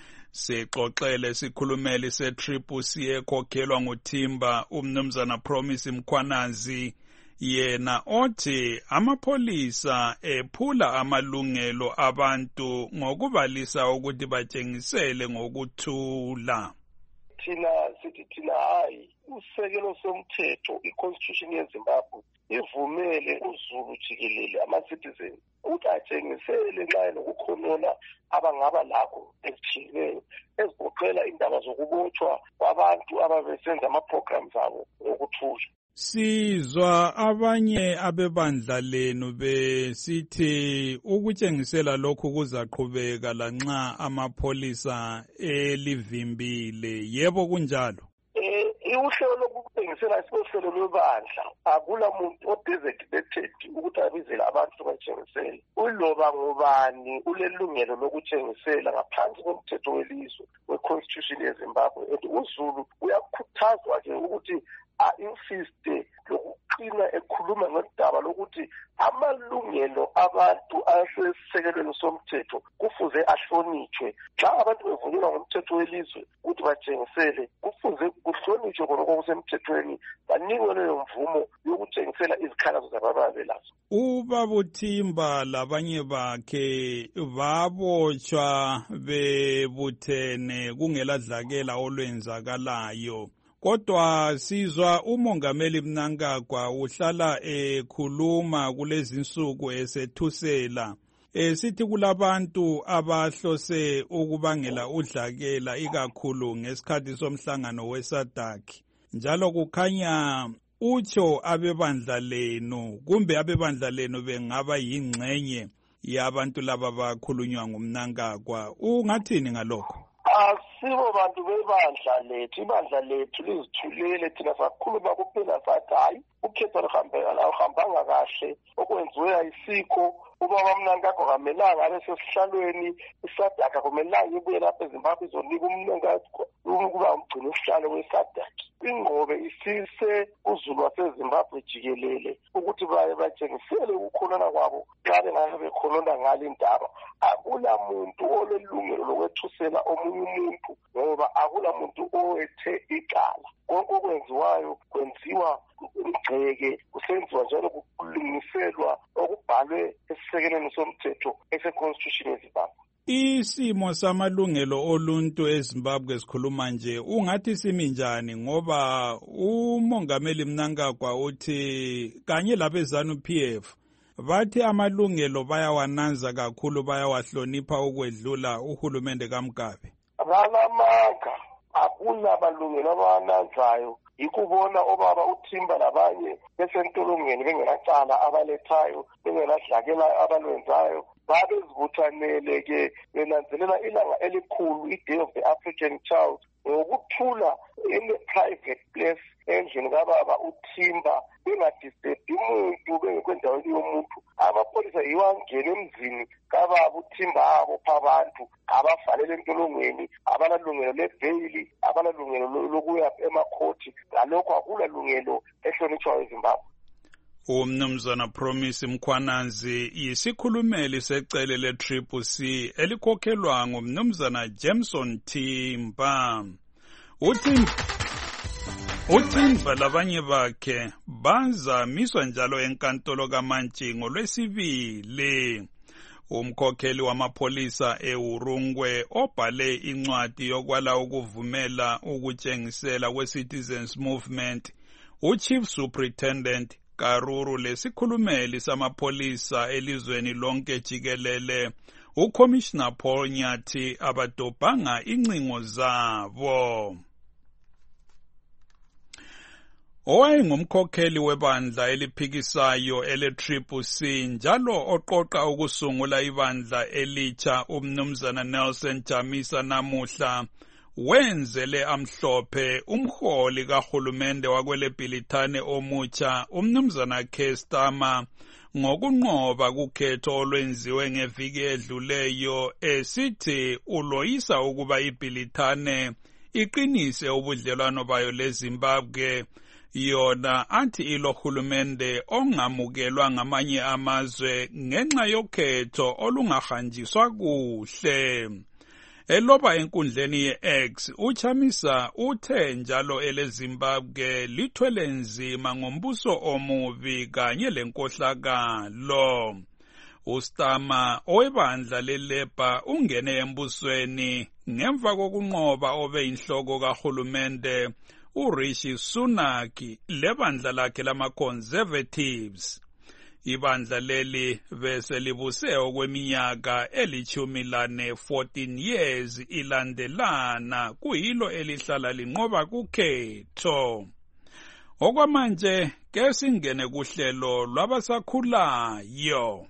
Sixoxele sikhulumeli se-Triple C ekhokhelwa nguTimber umnumzana Promise Mkhwanazi, yena othi amapholisa ephula amalungelo abantu ngokubalisa ukuthi batshengisele ngokuthula. Thina sithi thina hayi usekelo somthetho i-Constitution yeZimbabwe ivumele uZulu jikelele ama-citizen ukuthi atshengisele nxa enokukhonona abangaba lakho ezitshiyeneyo ezigoqela indaba zokubotshwa kwabantu ababesenza ama-programs abo ngokuthula. Sizwa abanye abebandla lenu besithi ukutshengisela lokhu kuzaqhubeka lanxa amapholisa elivimbile. Yebo kunjalo? Eh, uhlelo lokutshengisela isihlelo lwebandla akula muntu odesignated ukuthi abizele abantu batshengisele. Uloba ngubani ulelungelo lokutshengisela ngaphansi komthetho welizwe we-Constitution yeZimbabwe. uZulu uyakhuthazwa ke ukuthi a-insiste lokuqina ekhuluma ngendaba lokuthi amalungelo amalungelo abantu asesisekelweni somthetho kufuze ahlonitshwe. Xa abantu bevunyelwa ngumthetho welizwe ukuthi batshengisele, kufuze kuhlonitshwe khona okusemthethweni, banikwe leyo mvumo yokutshengisela izikhalazo zabababelazo. Ubaba uThimba labanye bakhe babotshwa bebuthene kungeladlakela olwenzakalayo. Kodwa sizwa uMongameli Mnangagwa uhlala ekhuluma kulezi insuku esethusela esithi kulabantu abahlose ukubangela udlakela ikakhulu ngesikhathi somhlangano weSADC, njalo kukhanya utsho abebandla lenu kumbe abebandla lenu bengaba yingxenye yabantu laba bakhulunywa nguMnangagwa. Ungathini ngalokho? Asibo bantu bebandla lethu, ibandla lethu lizithulele, thina sakhuluma kuphela sathi hayi ukhetho luhambanga kahle, okwenziwe ayisikho. Ubaba Mnangagwa kamelanga abe sesihlalweni, iSADC akumelanga ibuye lapha eZimbabwe izonika uMnangagwa ukuba umgcini isihlalo weSADC. Ingqobe isise uZulu waseZimbabwe jikelele ukuthi baye batshengisele ukukhonona kwabo xa bengabe bekhonona ngale ndaba. Akula muntu olelungelo lokwethusela omunye umuntu, ngoba akula muntu owethe icala. Konke okwenziwayo kwenziwa umgceke, kusenziwa njalo kulungiselwa okubhalwe esisekelweni somthetho ese-Constitution yeZimbabwe. Isimo samalungelo oluntu eZimbabwe sikhuluma nje ungathi simi njani, ngoba uMongameli Mnangagwa uthi kanye labezanu P F bathi amalungelo bayawananza kakhulu, bayawahlonipha ukwedlula uhulumende kaMgabe. Balamanga, akuna malungelo abawananzayo. Yikubona obaba uThimba labanye besentolongweni bengelacala abalethayo, bengeladlakela abalwenzayo, babezibuthanele ke benanzelela ilanga elikhulu, i-Day of the African Child, ngokuthula in a private place endlini kababa uThimba, bengadisturbi umuntu, bengekwendaweni yomuntu. Amapholisa yiwo angene emzini kababa uThimba abopha abantu, abavalele entolongweni, abanalungelo lebheyili, abanalungelo lokuya emakhoti. Ngalokho akulalungelo ehlonitshwayo eZimbabwe. Umnumzana Promise Mkhwananzi yisikhulumeli secele le-Triple C elikhokhelwa ngumnumzana Jameson Thimba. Uthimba Uthimba labanye bakhe bazamiswa njalo enkantolo kaMantshi ngolwesibili. Umkhokheli wamapholisa eUrungwe obhale incwadi yokwala ukuvumela ukutshengisela kwe-Citizens Movement, uChief Superintendent Karuru lesikhulumeli samapholisa elizweni lonke jikelele, uCommissioner Paul Nyathi abadobhanga incingo zabo. Owayengumkhokheli webandla eliphikisayo ele-Triple C njalo oqoqa ukusungula ibandla elitsha umnumzana Nelson Chamisa namuhla wenzele amhlophe umholi kahulumende wakweleBhilithane omutsha umnumzana Kestama ngokunqoba kukhetho olwenziwe ngeviki edluleyo, esithi uloyisa ukuba iBhilithane iqinise ubudlelwano bayo leZimbabwe, yona athi ilohulumende ongamukelwa ngamanye amazwe ngenxa yokhetho olungahanjiswa kuhle. Eloba enkundleni ye-X, uChamisa uthe njalo eleZimbabwe lithwele nzima ngombuso omubi kanye lenkohlakalo. uStama owebandla leLabour ungene embusweni ngemva kokunqoba obeyinhloko kahulumende uRishi Sunak lebandla lakhe lama-Conservatives. Ibandla leli bese libuse okweminyaka elithumi lane fourteen years ilandelana, kuyilo elihlala linqoba kukhetho. Okwamanje ke singene kuhlelo lwabasakhulayo.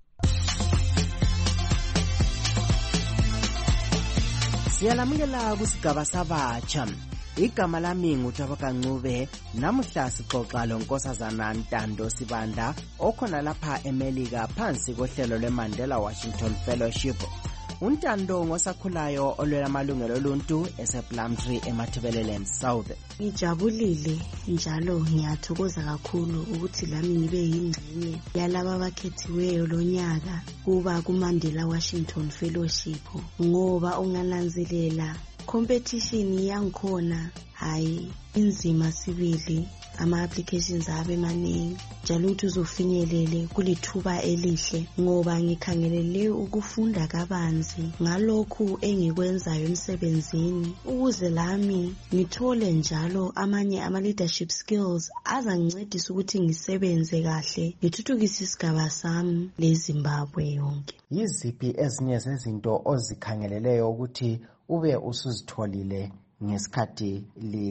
Siyalamukela kusigaba sabatsha. Igama lami nguThabaka Ncube. Namuhla sixoxa lonkosazana Ntando Sibanda okhona lapha eMelika phansi kohlelo lweMandela Washington Fellowship. uNtando ngosakhulayo olwela amalungelo oluntu esePlumtree eMathebeleland South. Ngijabulile njalo ngiyathokoza kakhulu ukuthi lami ngibe yingxenye yalaba abakhethiweyo lonyaka kuba kuMandela Washington Fellowship, ngoba ungananzelela competition yangikhona hayi inzima sibili, ama-applications abe maningi njalo ukuthi uzofinyelele kulithuba elihle, ngoba ngikhangelele ukufunda kabanzi ngalokhu engikwenzayo emsebenzini ukuze lami ngithole njalo amanye ama-leadership skills azangincedisa ukuthi ngisebenze kahle ngithuthukise isigaba sami leZimbabwe yonke. Yiziphi ezinye zezinto ozikhangeleleyo ukuthi ube usuzitholile ngesikhathi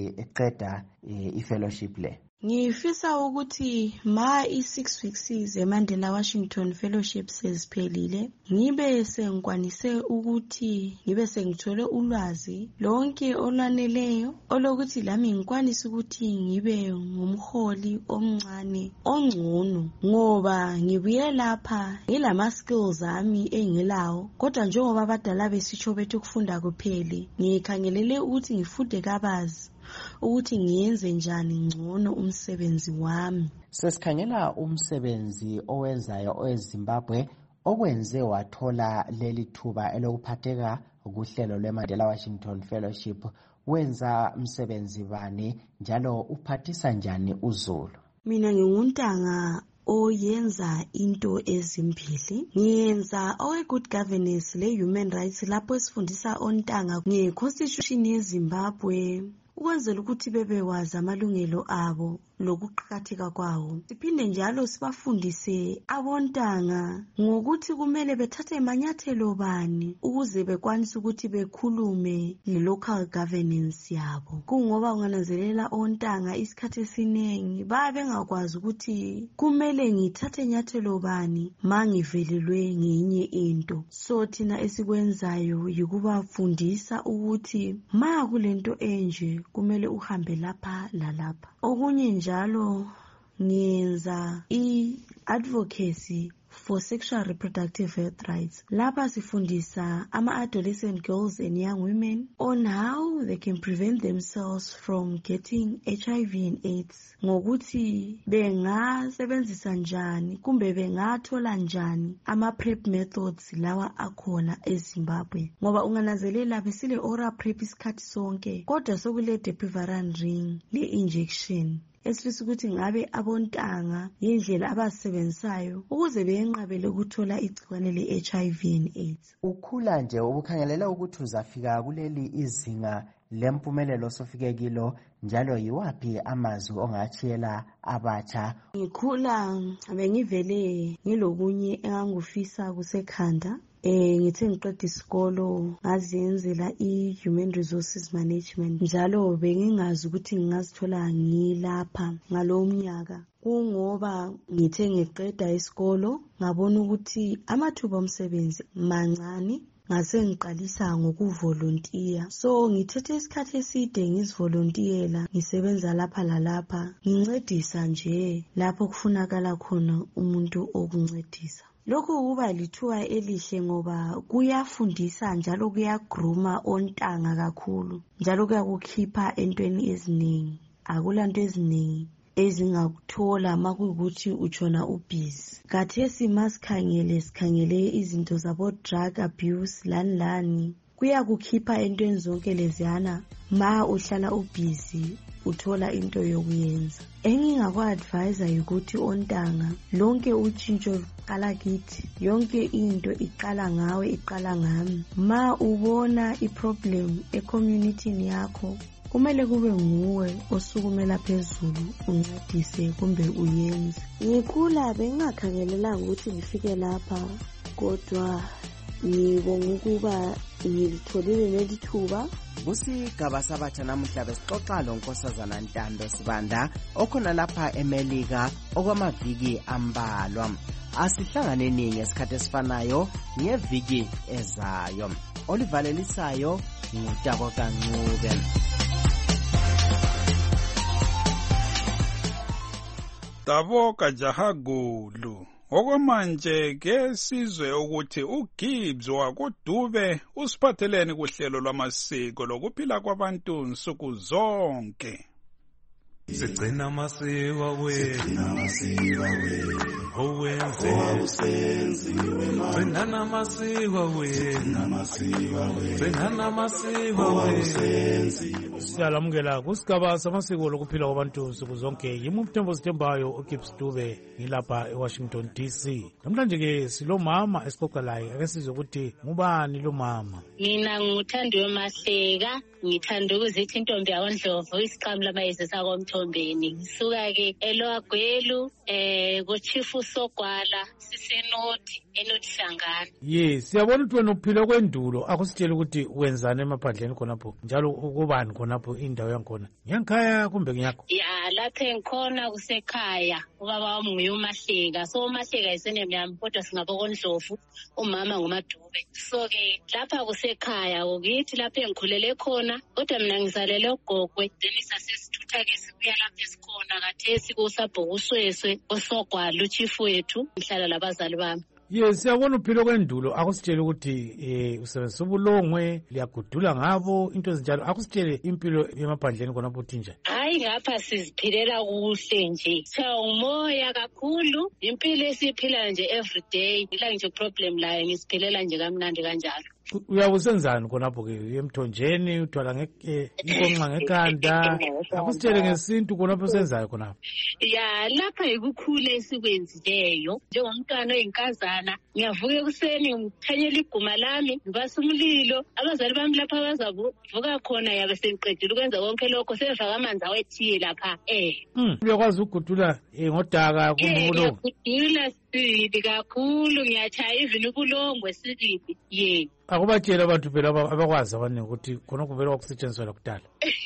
liqeda i-fellowship le? Ngifisa ukuthi ma i-six weeks zeMandela Washington Fellowship seziphelile ngibe sengikwanise ukuthi ngibe sengithole ulwazi lonke olwaneleyo olokuthi lami ngikwanise ukuthi ngibe ngumholi omncane ongcono, ngoba ngibuye lapha ngilama skills ami engilawo, kodwa njengoba abadala besitsho bethi ukufunda kupheli, ngikhangelele ukuthi ngifunde kabazi ukuthi ngiyenze njani ngcono umsebenzi wami. Sesikhangela umsebenzi owenzayo oweZimbabwe okwenze wathola leli thuba elokuphatheka kuhlelo lweMandela Washington Fellowship. Wenza umsebenzi bani njalo uphathisa njani uZulu? Mina nginguntanga oyenza into ezimbili. Ngiyenza owe good governance le human rights lapho esifundisa ontanga nge-constitution yeZimbabwe ukwenzela ukuthi bebewazi amalungelo abo lokuqhakatheka kwawo. Siphinde njalo sibafundise abontanga ngokuthi kumele bethathe amanyathelo bani ukuze bekwanise ukuthi bekhulume le-local governance yabo. Kungoba ungananzelela ontanga isikhathi esiningi babe bengakwazi ukuthi kumele ngithathe inyathelo bani ma ngivelelwe ngenye into. So thina esikwenzayo yikubafundisa ukuthi ma kulento enje kumele uhambe lapha lalapha. Okunye njalo ngiyenza i-advocacy for sexual reproductive health rights. Lapha sifundisa ama-adolescent girls and young women on how they can prevent themselves from getting H I V and AIDS, ngokuthi bengasebenzisa njani kumbe bengathola njani ama-prep methods lawa akhona eZimbabwe. Ngoba ungananzelela besile oral prep isikhathi sonke, kodwa sokule depivaran ring le-injection esifisa ukuthi ngabe abontanga yindlela abazisebenzisayo ukuze beyenqabele ukuthola igciwane le-H I V and AIDS. Ukhula nje ubukhangelela ukuthi uzafika kuleli izinga lempumelelo sofike kilo, njalo yiwaphi amazwi ongatshela abatsha? Ngikhula bengivele ngilokunye engangufisa kusekhanda. Eh ngithe ngiqeda isikolo ngazenzela i-human resources management, njalo bengingazi ukuthi ngingazithola ngilapha ngalo mnyaka. Kungoba ngithe ngiqeda isikolo ngabona ukuthi amathuba omsebenzi mancane, ngase ngiqalisa ngokuvolontiya. So ngithethe isikhathi eside ngizivolontiyela, ngisebenza lapha lalapha, ngincedisa nje lapho kufunakala khona umuntu okuncedisa. Lokhu kuba lithuba elihle ngoba kuyafundisa njalo kuyagruma ontanga kakhulu, njalo kuyakukhipha entweni eziningi. Akulanto eziningi ezingakuthola makuyukuthi utshona ubhizi. Khathesi masikhangele sikhangele izinto zabo drug abuse lani lani, kuyakukhipha entweni zonke leziyana ma uhlala ubhizi uthola into yokuyenza. Engingakwa-advise ukuthi ontanga lonke utshintsho luqala kithi, yonke into iqala ngawe, iqala ngami. Ma ubona iproblem ecommunitini yakho kumele kube nguwe osukumela phezulu uncedise kumbe uyenze. Ngikhula bengingakhangelelanga ukuthi ngifike lapha, kodwa ngibonga ukuba ngilitholile leli thuba. Kusigaba sabatsha namuhla besixoxa lonkosazana Ntando Sibanda okhona lapha eMelika okwamaviki ambalwa. Asihlanganeni ngesikhathi esifanayo ngeviki ezayo. Olivalelisayo ngutabo kancube. Tabo Kajahagulu Okwamanje ke sizwe ukuthi uGibbs wakuDube usiphatheleni kuhlelo lwamasiko lokuphila kwabantu nsuku zonke. Sigcina amasiko wethu owenze gcina namasiko wethu gcina namasiko wethu. Siyalamukela kusigaba samasiko lokuphila kwabantu nsuku zonke. Yimi umthembu sithembayo uGibbs Dube ngilapha eWashington D C. Namhlanje ke silomama esixoxa laye ake sizwe ukuthi ngubani lo mama. Mina nguthandiwe Mahleka, ngithanda ukuzithi intombi yakoNdlovu isiqhamu lamayezi sakomthombeni. Ngisuka ke eLwagwelu eh kuChifu Sogwala sisenoti enoti Hlangana. Yes, siyabona ukuthi wena uphila kwendulo akusitshela ukuthi wenzani emaphandleni khonapho njalo ukubani khonapho indawo yakhona. Ngiyankhaya kumbe ngiyakho? Ya lapha engikhona kusekhaya. Ubaba wami nguye uMahleka. So uMahleka isenemi yami kodwa singabokoNdlovu, umama nguMadube. So ke lapha kusekhaya ukuthi lapha engikhulele khona kodwa mina ngizalele uGogwe then sasesithutha ke sibuya lapha esikhona kathesi kusabhokusweswe osogwala uChief wethu ngihlala labazali bami. Yes, siyabona uphilo kwendulo akusitshela ukuthi eh usebenzisa ubulongwe liyagudula ngabo into ezinjalo akusitshele impilo yemaphandleni khona futhi nje. Hayi ngapha siziphilela kuhle nje. Cha umoya kakhulu impilo esiphila nje every day. Ila nje problem la ngisiphilela nje kamnandi kanjalo. Uyabusenzani khonapho ke emthonjeni uthwala ngeke inkonxa ngekhanda akusitshele ngesintu khonapho senzayo khonapho. Ya lapha ikukhule esikwenzileyo njengomntwana oyinkazana ngiyavuka ekuseni ngithanyela iguma lami ngibasa umlilo abazali bami lapha bazavuka khona yabe sengiqedile ukwenza konke lokho sevaka amanzi awethiye lapha eh uyakwazi ukugudula ngodaka kumbulo ngiyagudula sibili kakhulu ngiyachaya even ubulongwe sibili ye akubatshela abantu phela abakwazi abaningi ukuthi khona kuvela kwakusetshenziswa kudala.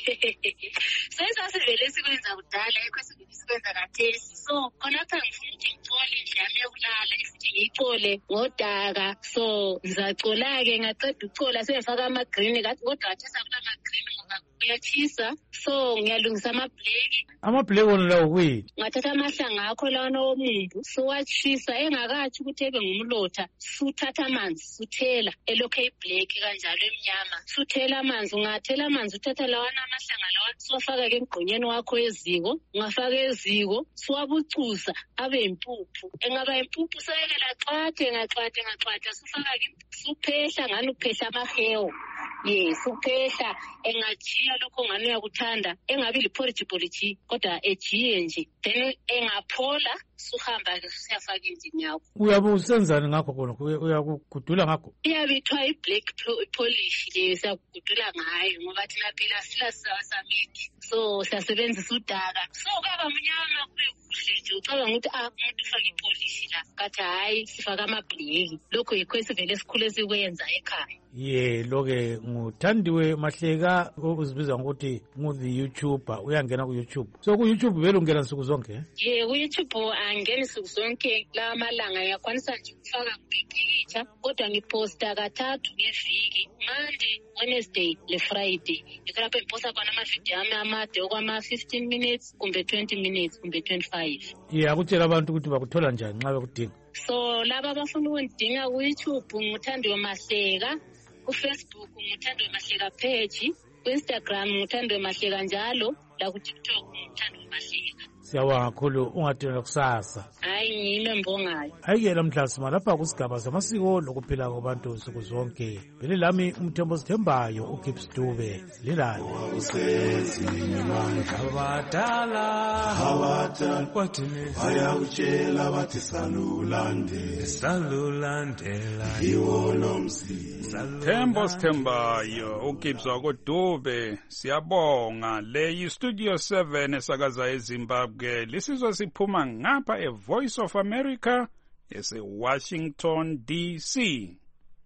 Sesasivele sikwenza kudala ekho sikwenza kathesi. So khonapha ngifuna ukuthi ngicole nje yami yokulala futhi ngiyicole ngodaka. So ngizacola-ke ngaqeda ucola sengifaka ama-green kathi kodwa kathesa kula ma-green ngoba kuyachisa. So ngiyalungisa amabhleki. Amabhleki wona lawo kuyini? Ngathatha amahlanga akho lawana womumbu suwachisa engakathi ukuthi ebe ngumlotha suthatha amanzi suthela elokhu eyibhleki kanjalo emnyama suthela amanzi ungathela amanzi uthatha lawana amahlanga lawa suwafaka ke emgqonyeni wakho eziko ungafaka eziko suwabucuza abe impuphu engaba impuphu sayekela xathe ngaxathe ngaxathe sufaka ke suphehla ngani uphehla amahewo yes uphehla engajiya lokho ngani uyakuthanda engabi liporridge porridge kodwa ejiye nje then engaphola suhamba ke siyafaka endlini yakho. Uyabe usenzani ngakho khona uyakugudula ngakho? Iyabithwa i-black polish le siyagudula ngayo ngoba thina phela sila samiki so siyasebenzisa udaka so kwaba mnyama kube kuhle nje ucabanga ukuthi ah umuntu ufaka ipolish la kathi hayi sifaka amabhleki lokho yikho esivele esikhule sikwenza ekhaya. Ye loke nguthandiwe Mahleka uzibiza ngokuthi ngu-the YouTuber uyangena ku-YouTube. So ku-YouTube vele ungena nsuku zonke? Ye ku-YouTube angeni nsuku zonke la malanga yakwanisa nje ukufaka kupicture kodwa ngiposta kathathu ngeviki Monday, Wednesday le Friday. Ikalapho ngiposta khona amavidiyo ami amade okwama fifteen minutes kumbe twenty minutes kumbe twenty-five. Ye akutshela abantu ukuthi bakuthola njani nxa bekudinga? So laba abafuna ukundinga ku-YouTube nguthandiwe Mahleka. KuFacebook nguthandiwe Mahleka page, kuInstagram nguthandiwe Mahleka njalo, la kuTikTok nguthandiwe Mahleka. Siyabonga kakhulu ungadinga kusasa. Hayi ngime mbongayo. Hayike lamhlasima lapha kusigaba samasiko lokuphila kwabantu nsuku zonke. Vele lami umthembu sithembayo uGibbs Dube lilayo. Abadala abadala kwathini bayakutshela bathi salulande salulandela yiwo lomsi. Thembo sithembayo uGibbs wakoDube siyabonga le yi-Studio seven esakaza eZimbabwe. Lisizwe siphuma ngapha eVoice of America ese-Washington D C.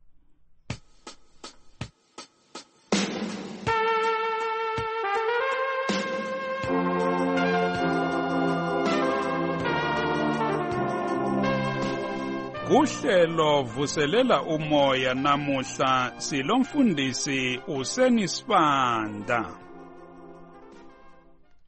Kuhlelo vuselela umoya namuhla silomfundisi uSeni Sibanda.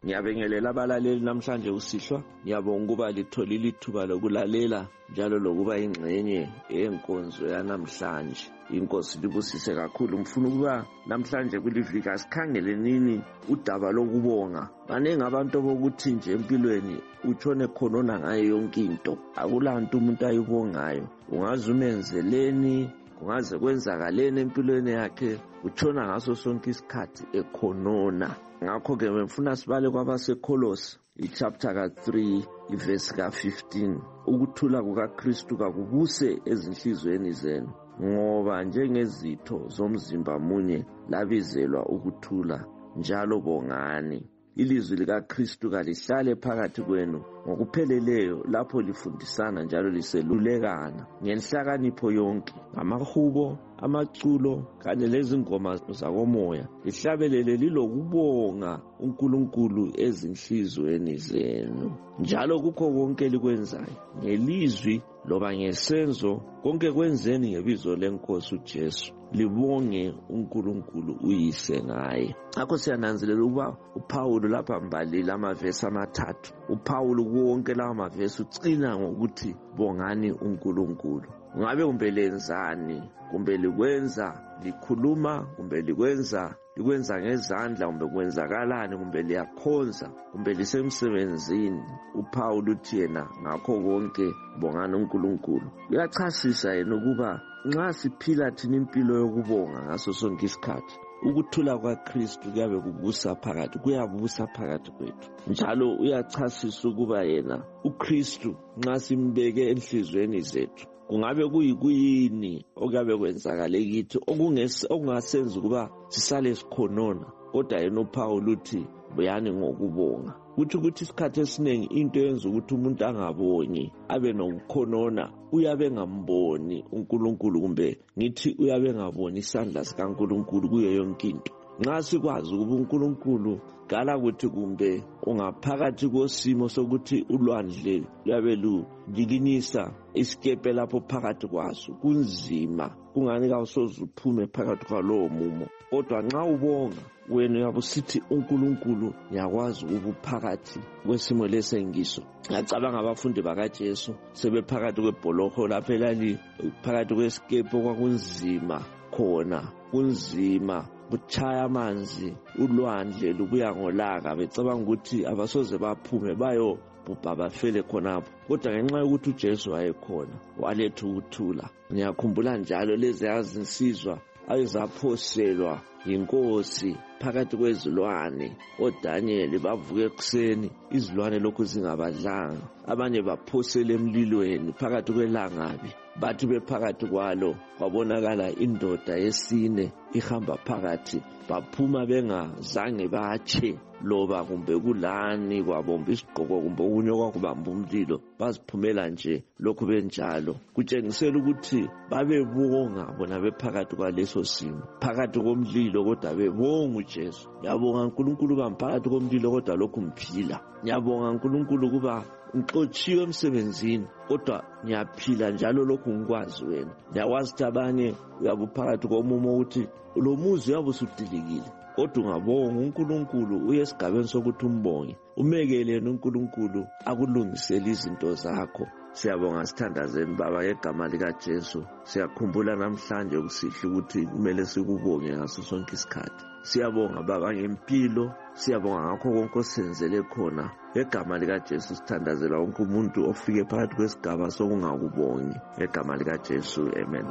Ngiyabingelela abalaleli namhlanje usihlwa. Ngiyabonga ukuba litholile ithuba lokulalela njalo lokuba ingxenye yenkonzo yanamhlanje. Inkosi libusise kakhulu. Ngifuna ukuba namhlanje kuliviki asikhangele nini udaba lokubonga. Baningi abantu abokuthi nje empilweni utshone khonona ngayo yonke into. Akulanto umuntu ayibongayo. Ungaze umenzeleni, kungaze kwenzakaleni empilweni yakhe, utshona ngaso sonke isikhathi ekhonona. Ngakho ke ngifuna sibale kwabaseKolosi ichapter ka three iverse ka fifteen. Ukuthula kukaKristu kakubuse ezinhlizweni zenu, ngoba njengezitho zomzimba munye labizelwa ukuthula, njalo bongani. Ilizwi likaKristu kalihlale phakathi kwenu ngokupheleleyo lapho lifundisana njalo liselulekana ngenhlakanipho yonke, ngamahubo, amaculo kanye lezingoma zakomoya, lihlabelele lilokubonga uNkulunkulu ezinhlizweni zenu. Njalo kukho konke likwenzayo, ngelizwi loba ngesenzo, konke kwenzeni ngebizo lenkosi uJesu, libonge uNkulunkulu uyise ngaye. Akho siyananzelela ukuba uPawulu lapha mbalile amavesi amathathu. uPawulu kuwonke lawa mavesi ucina ngokuthi bongani uNkulunkulu. Ngabe kumbe lenzani, kumbe likwenza likhuluma, kumbe likwenza likwenza ngezandla, kumbe kwenzakalani, kumbe liyakhonza, kumbe lisemsebenzini, uPawulu uthi yena ngakho konke bongani uNkulunkulu. Uyachasisa yena ukuba nxa siphila thina impilo yokubonga ngaso sonke isikhathi, ukuthula kwaKristu kuyabe kubusa phakathi, kuyabusa phakathi kwethu. Njalo uyachasisa ukuba yena uKristu nxa simbeke enhlizweni zethu, kungabe kuyikuyini okuyabe kwenzakale kithi okungasenza ukuba sisale sikhonona, kodwa yena uPawulu uthi buyani ngokubonga. Kuthi ukuthi isikhathi esiningi into yenza ukuthi umuntu angabongi, abe nokukhonona, uyabe ngamboni uNkulunkulu, kumbe ngithi uyabe ngaboni isandla sikaNkulunkulu kuyo yonke into. Nxa sikwazi ukuba uNkulunkulu kala ukuthi kumbe ungaphakathi kosimo sokuthi ulwandle luyabe lujikinisa isikepe lapho phakathi kwaso, kunzima, kungani kawusoze uphume phakathi kwalowo mumo, kodwa nxa ubonga wena uyabusithi uNkulunkulu ngiyakwazi ukuphakathi kwesimo lesengiso. Ngicabanga abafundi bakaJesu sebephakathi kwebholoho lapho elali phakathi kwesikepe okwakunzima khona, kunzima, buchaya amanzi, ulwandle lubuya ngolaka, becabanga ukuthi abasoze baphume bayo bhubha bafele khonapho, kodwa ngenxa yokuthi uJesu wayekhona waletha ukuthula. Ngiyakhumbula njalo lezi yazinsizwa ayezaphoselwa yinkosi phakathi kwezilwane, oDaniel bavuke ekuseni izilwane lokhu zingabadlanga, abanye baphosela emlilweni phakathi kwelangabi. Bathi bephakathi kwalo kwabonakala indoda yesine ihamba phakathi, baphuma bengazange batshe loba kumbe kulani kwabomba isigqoko kumbe okunye kwakubamba umlilo, baziphumela nje lokhu benjalo. Kutshengisela ukuthi babebonga bona bephakathi kwaleso simo, phakathi komlilo kodwa bebonga uJesu. Ngiyabonga uNkulunkulu kuba phakathi komlilo kodwa lokhu mphila. Ngiyabonga uNkulunkulu kuba ngixotshiwe emsebenzini kodwa ngiyaphila njalo lokhu ngikwazi wena. Ngiyakwazi ukuthi abanye uyabuphakathi komumo ukuthi lo muzi uyabe usudilikile, kodwa ungabonga uNkulunkulu uye esigabeni sokuthi umbonge, umekelele uNkulunkulu akulungisele izinto zakho. Siyabonga sithandazeni Baba ngegama likaJesu. Siyakhumbula namhlanje ukusihle ukuthi kumele sikubonge ngaso sonke isikhathi. Siyabonga Baba ngempilo, siyabonga ngakho konke osenzele khona. Ngegama likaJesu sithandazela wonke umuntu ofike phakathi kwesigaba sokungakubongi. Ngegama likaJesu, amen.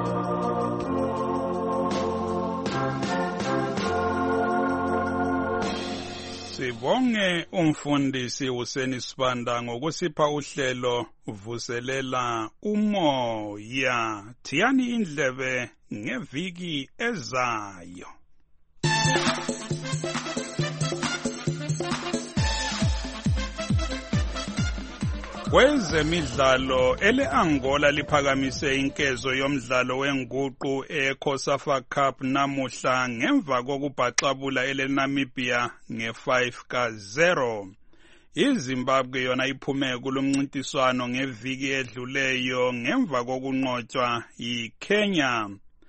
Sibonge umfundisi Huseni Sibanda ngokusipha uhlelo vuselela umoya. Thiyani indlebe ngeviki ezayo. Kwezemidlalo, ele-Angola liphakamise inkezo yomdlalo wenguqu e-COSAFA Cup namuhla ngemva kokubhaxabula ele-Namibia nge-five ka zero. iZimbabwe yona iphume kulomncintiswano ngeviki edluleyo ngemva kokunqotshwa yiKenya.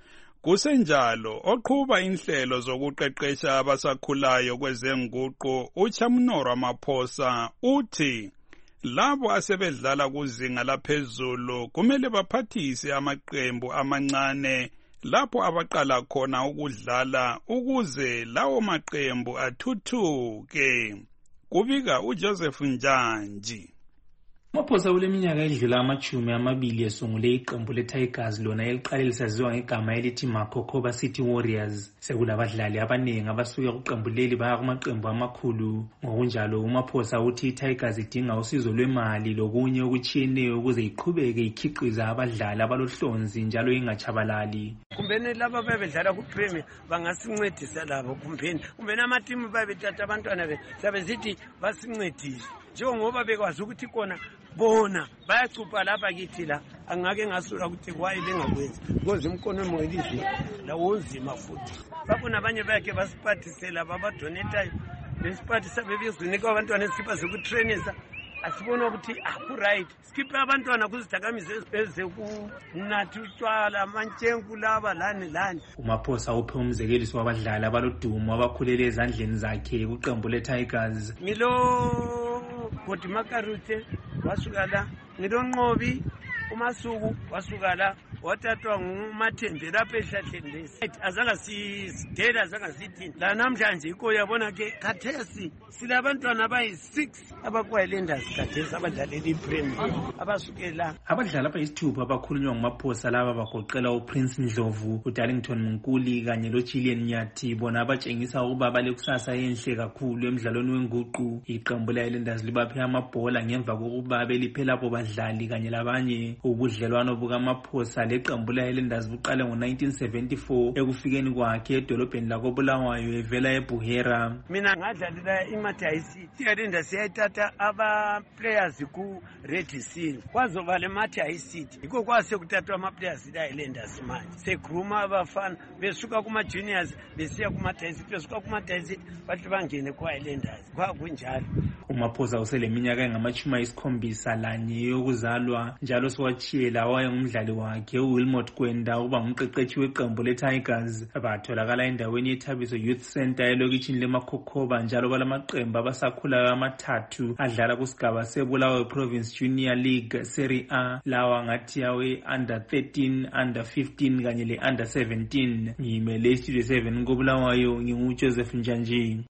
Kusenjalo oqhuba inhlelo zokuqeqesha abasakhulayo kwezenguqu uChamnoro Ramaphosa uthi labo asebedlala kuzinga laphezulu kumele baphathise amaqembu amancane lapho abaqala khona ukudlala ukuze lawo maqembu athuthuke. Kubika uJoseph Njanji. Ramaphosa kuleminyaka edlula amachumi amabili esungule iqembu leTigers lona eliqale lisaziwa ngegama elithi Makokoba City Warriors. Sekulabadlali abaningi abasuka kuqembu leli baya kumaqembu amakhulu. Ngokunjalo uMaphosa uthi iTigers idinga usizo lwemali lokunye okutshiyeneyo ukuze iqhubeke ikhiqiza abadlali abalohlonzi njalo ingachabalali. Kumbeni laba bebedlala kuPremier bangasincedisa labo kumbeni. Kumbeni amatimu babethatha abantwana besabe zithi basincedise. Njengoba bekwazi ukuthi kona bona bayacupha lapha kithi la angake ngasura ukuthi kwaye bengakwenzi because imkono moyilizwe la wonzima futhi babona abanye bakhe basiphathisela babadonetayo besiphathisa bebezinika abantwana isikipha zokutrainisa asibona ukuthi aku right skipha abantwana kuzidakamize eze kunathi utshwala amantshenku laba lani lani. uMaphosa uphe umzekeliso wabadlali abalodumo abakhulele ezandleni zakhe kuqembu leTigers. Ngilo Godi Makarute wasuka la, ngilo Nqobi uMasuku wasuka la, wathathwa nguMathembe lapha ehlahleni lesi. Azange sidela azange sithini. La namhlanje iko yabona ke khathesi silabantwana abayi six abakwayilanders khathesi abadlalela iPremier abasukela. Abadlali abayisithupha abakhulunywa nguMaphosa laba bagoqela uPrince Ndlovu, uDarlington Mnkuli kanye loJillian Nyathi bona abatshengisa ukuba balekusasa enhle kakhulu emidlalweni wenguqu. Iqembu leIslanders libaphe amabhola ngemva kokuba beliphe labo badlali kanye labanye. Ubudlelwano bukaMaphosa leqembu leIslanders buqale ngo-nineteen seventy-four ekufikeni kwakhe edolobheni lakoBulawayo evela eBuhera. Mina ngadlalela iMathi City. iIslanders yayithatha aba players ku Red Seal. Kwazoba le Mathi City. Yiko kwase kuthathwa ama players eIslanders manje. Segruma abafana besuka kuma juniors besiya kuma Mathi besuka kuma Mathi bathi bangene kwaIslanders. Kwakunjalo. uMaphosa useleminyaka engamachumi ayisikhombisa lanye yokuzalwa njalo siwachiyela wayengumdlali wakhe uWilmot Kwenda uba ngumqeqeshi weqembu leTigers. Batholakala endaweni yeThabiso Youth Center elokitshini leMakokoba njalo balamaqembu abasakhulayo amathathu adlala kusigaba seBulawayo Province Junior League Serie A lawa ngathi yawe under thirteen, under fifteen kanye le under seventeen. Ngimele Studio seven koBulawayo nginguJoseph Njanji.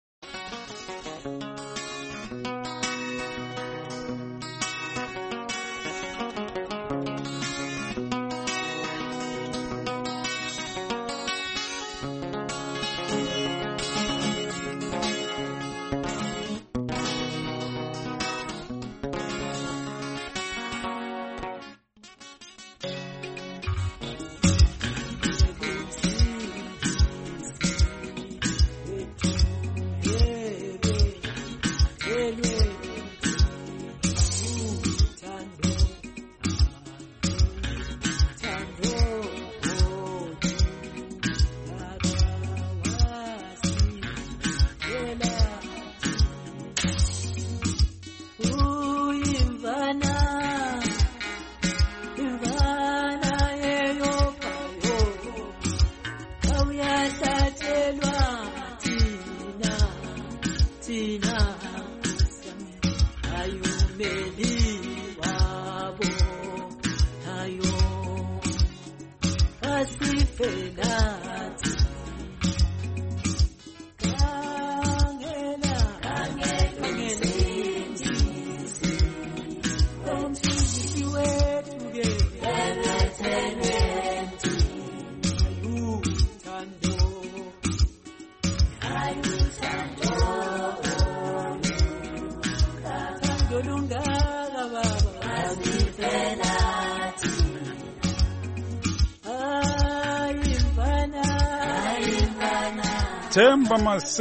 Themba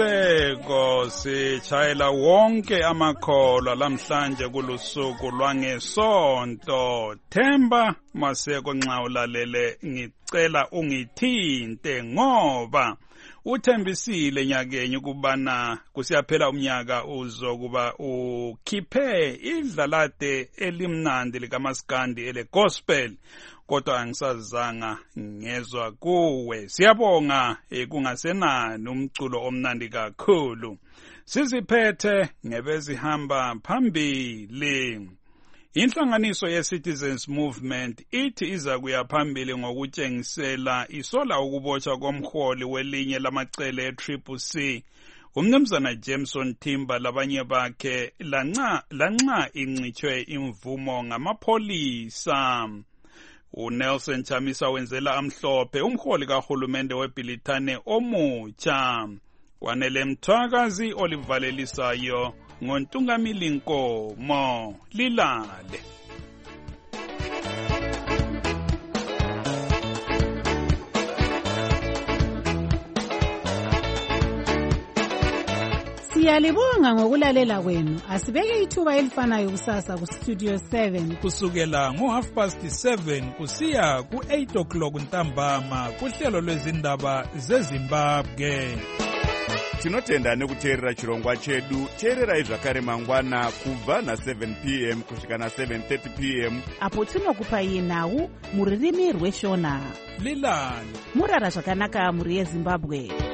Maseko sichayela wonke amakholwa lamhlanje kulusuku lwangesonto. Themba Maseko nxa ulalele ngicela ungithinte ngoba uthembisile nyakenye kubana kusiyaphela umnyaka uzokuba ukhiphe idlalade elimnandi likaMaskandi ele gospel kodwa angisazanga ngezwa kuwe. Siyabonga kungasenani umculo omnandi kakhulu. Siziphethe ngebezihamba phambili. Inhlanganiso ye-Citizens Movement ithi iza kuya phambili ngokutshengisela isola ukubotshwa komholi welinye lamacele e-Triple C, umnumzana Jameson Timber labanye bakhe lanxa lanxa incitshwe imvumo ngamapholisa. uNelson Chamisa wenzela amhlophe umholi kahulumende weBhilithane omutsha. Kwanele Mthwakazi olivalelisayo ngoNtungamili Nkomo lilale. Siyalibonga ngokulalela kwenu. Asibeke ithuba elifanayo kusasa ku Studio seven kusukela ngo half past seven kusiya ku eight o'clock ntambama kuhlelo lwezindaba zeZimbabwe. Tinotenda nekuteerera chirongwa chedu. Teererai zvakare mangwana kubva na seven p m kusvika na seven thirty p m apo tinokupai nhau muririmi rweshona. Lilani murara zvakanaka muri yeZimbabwe.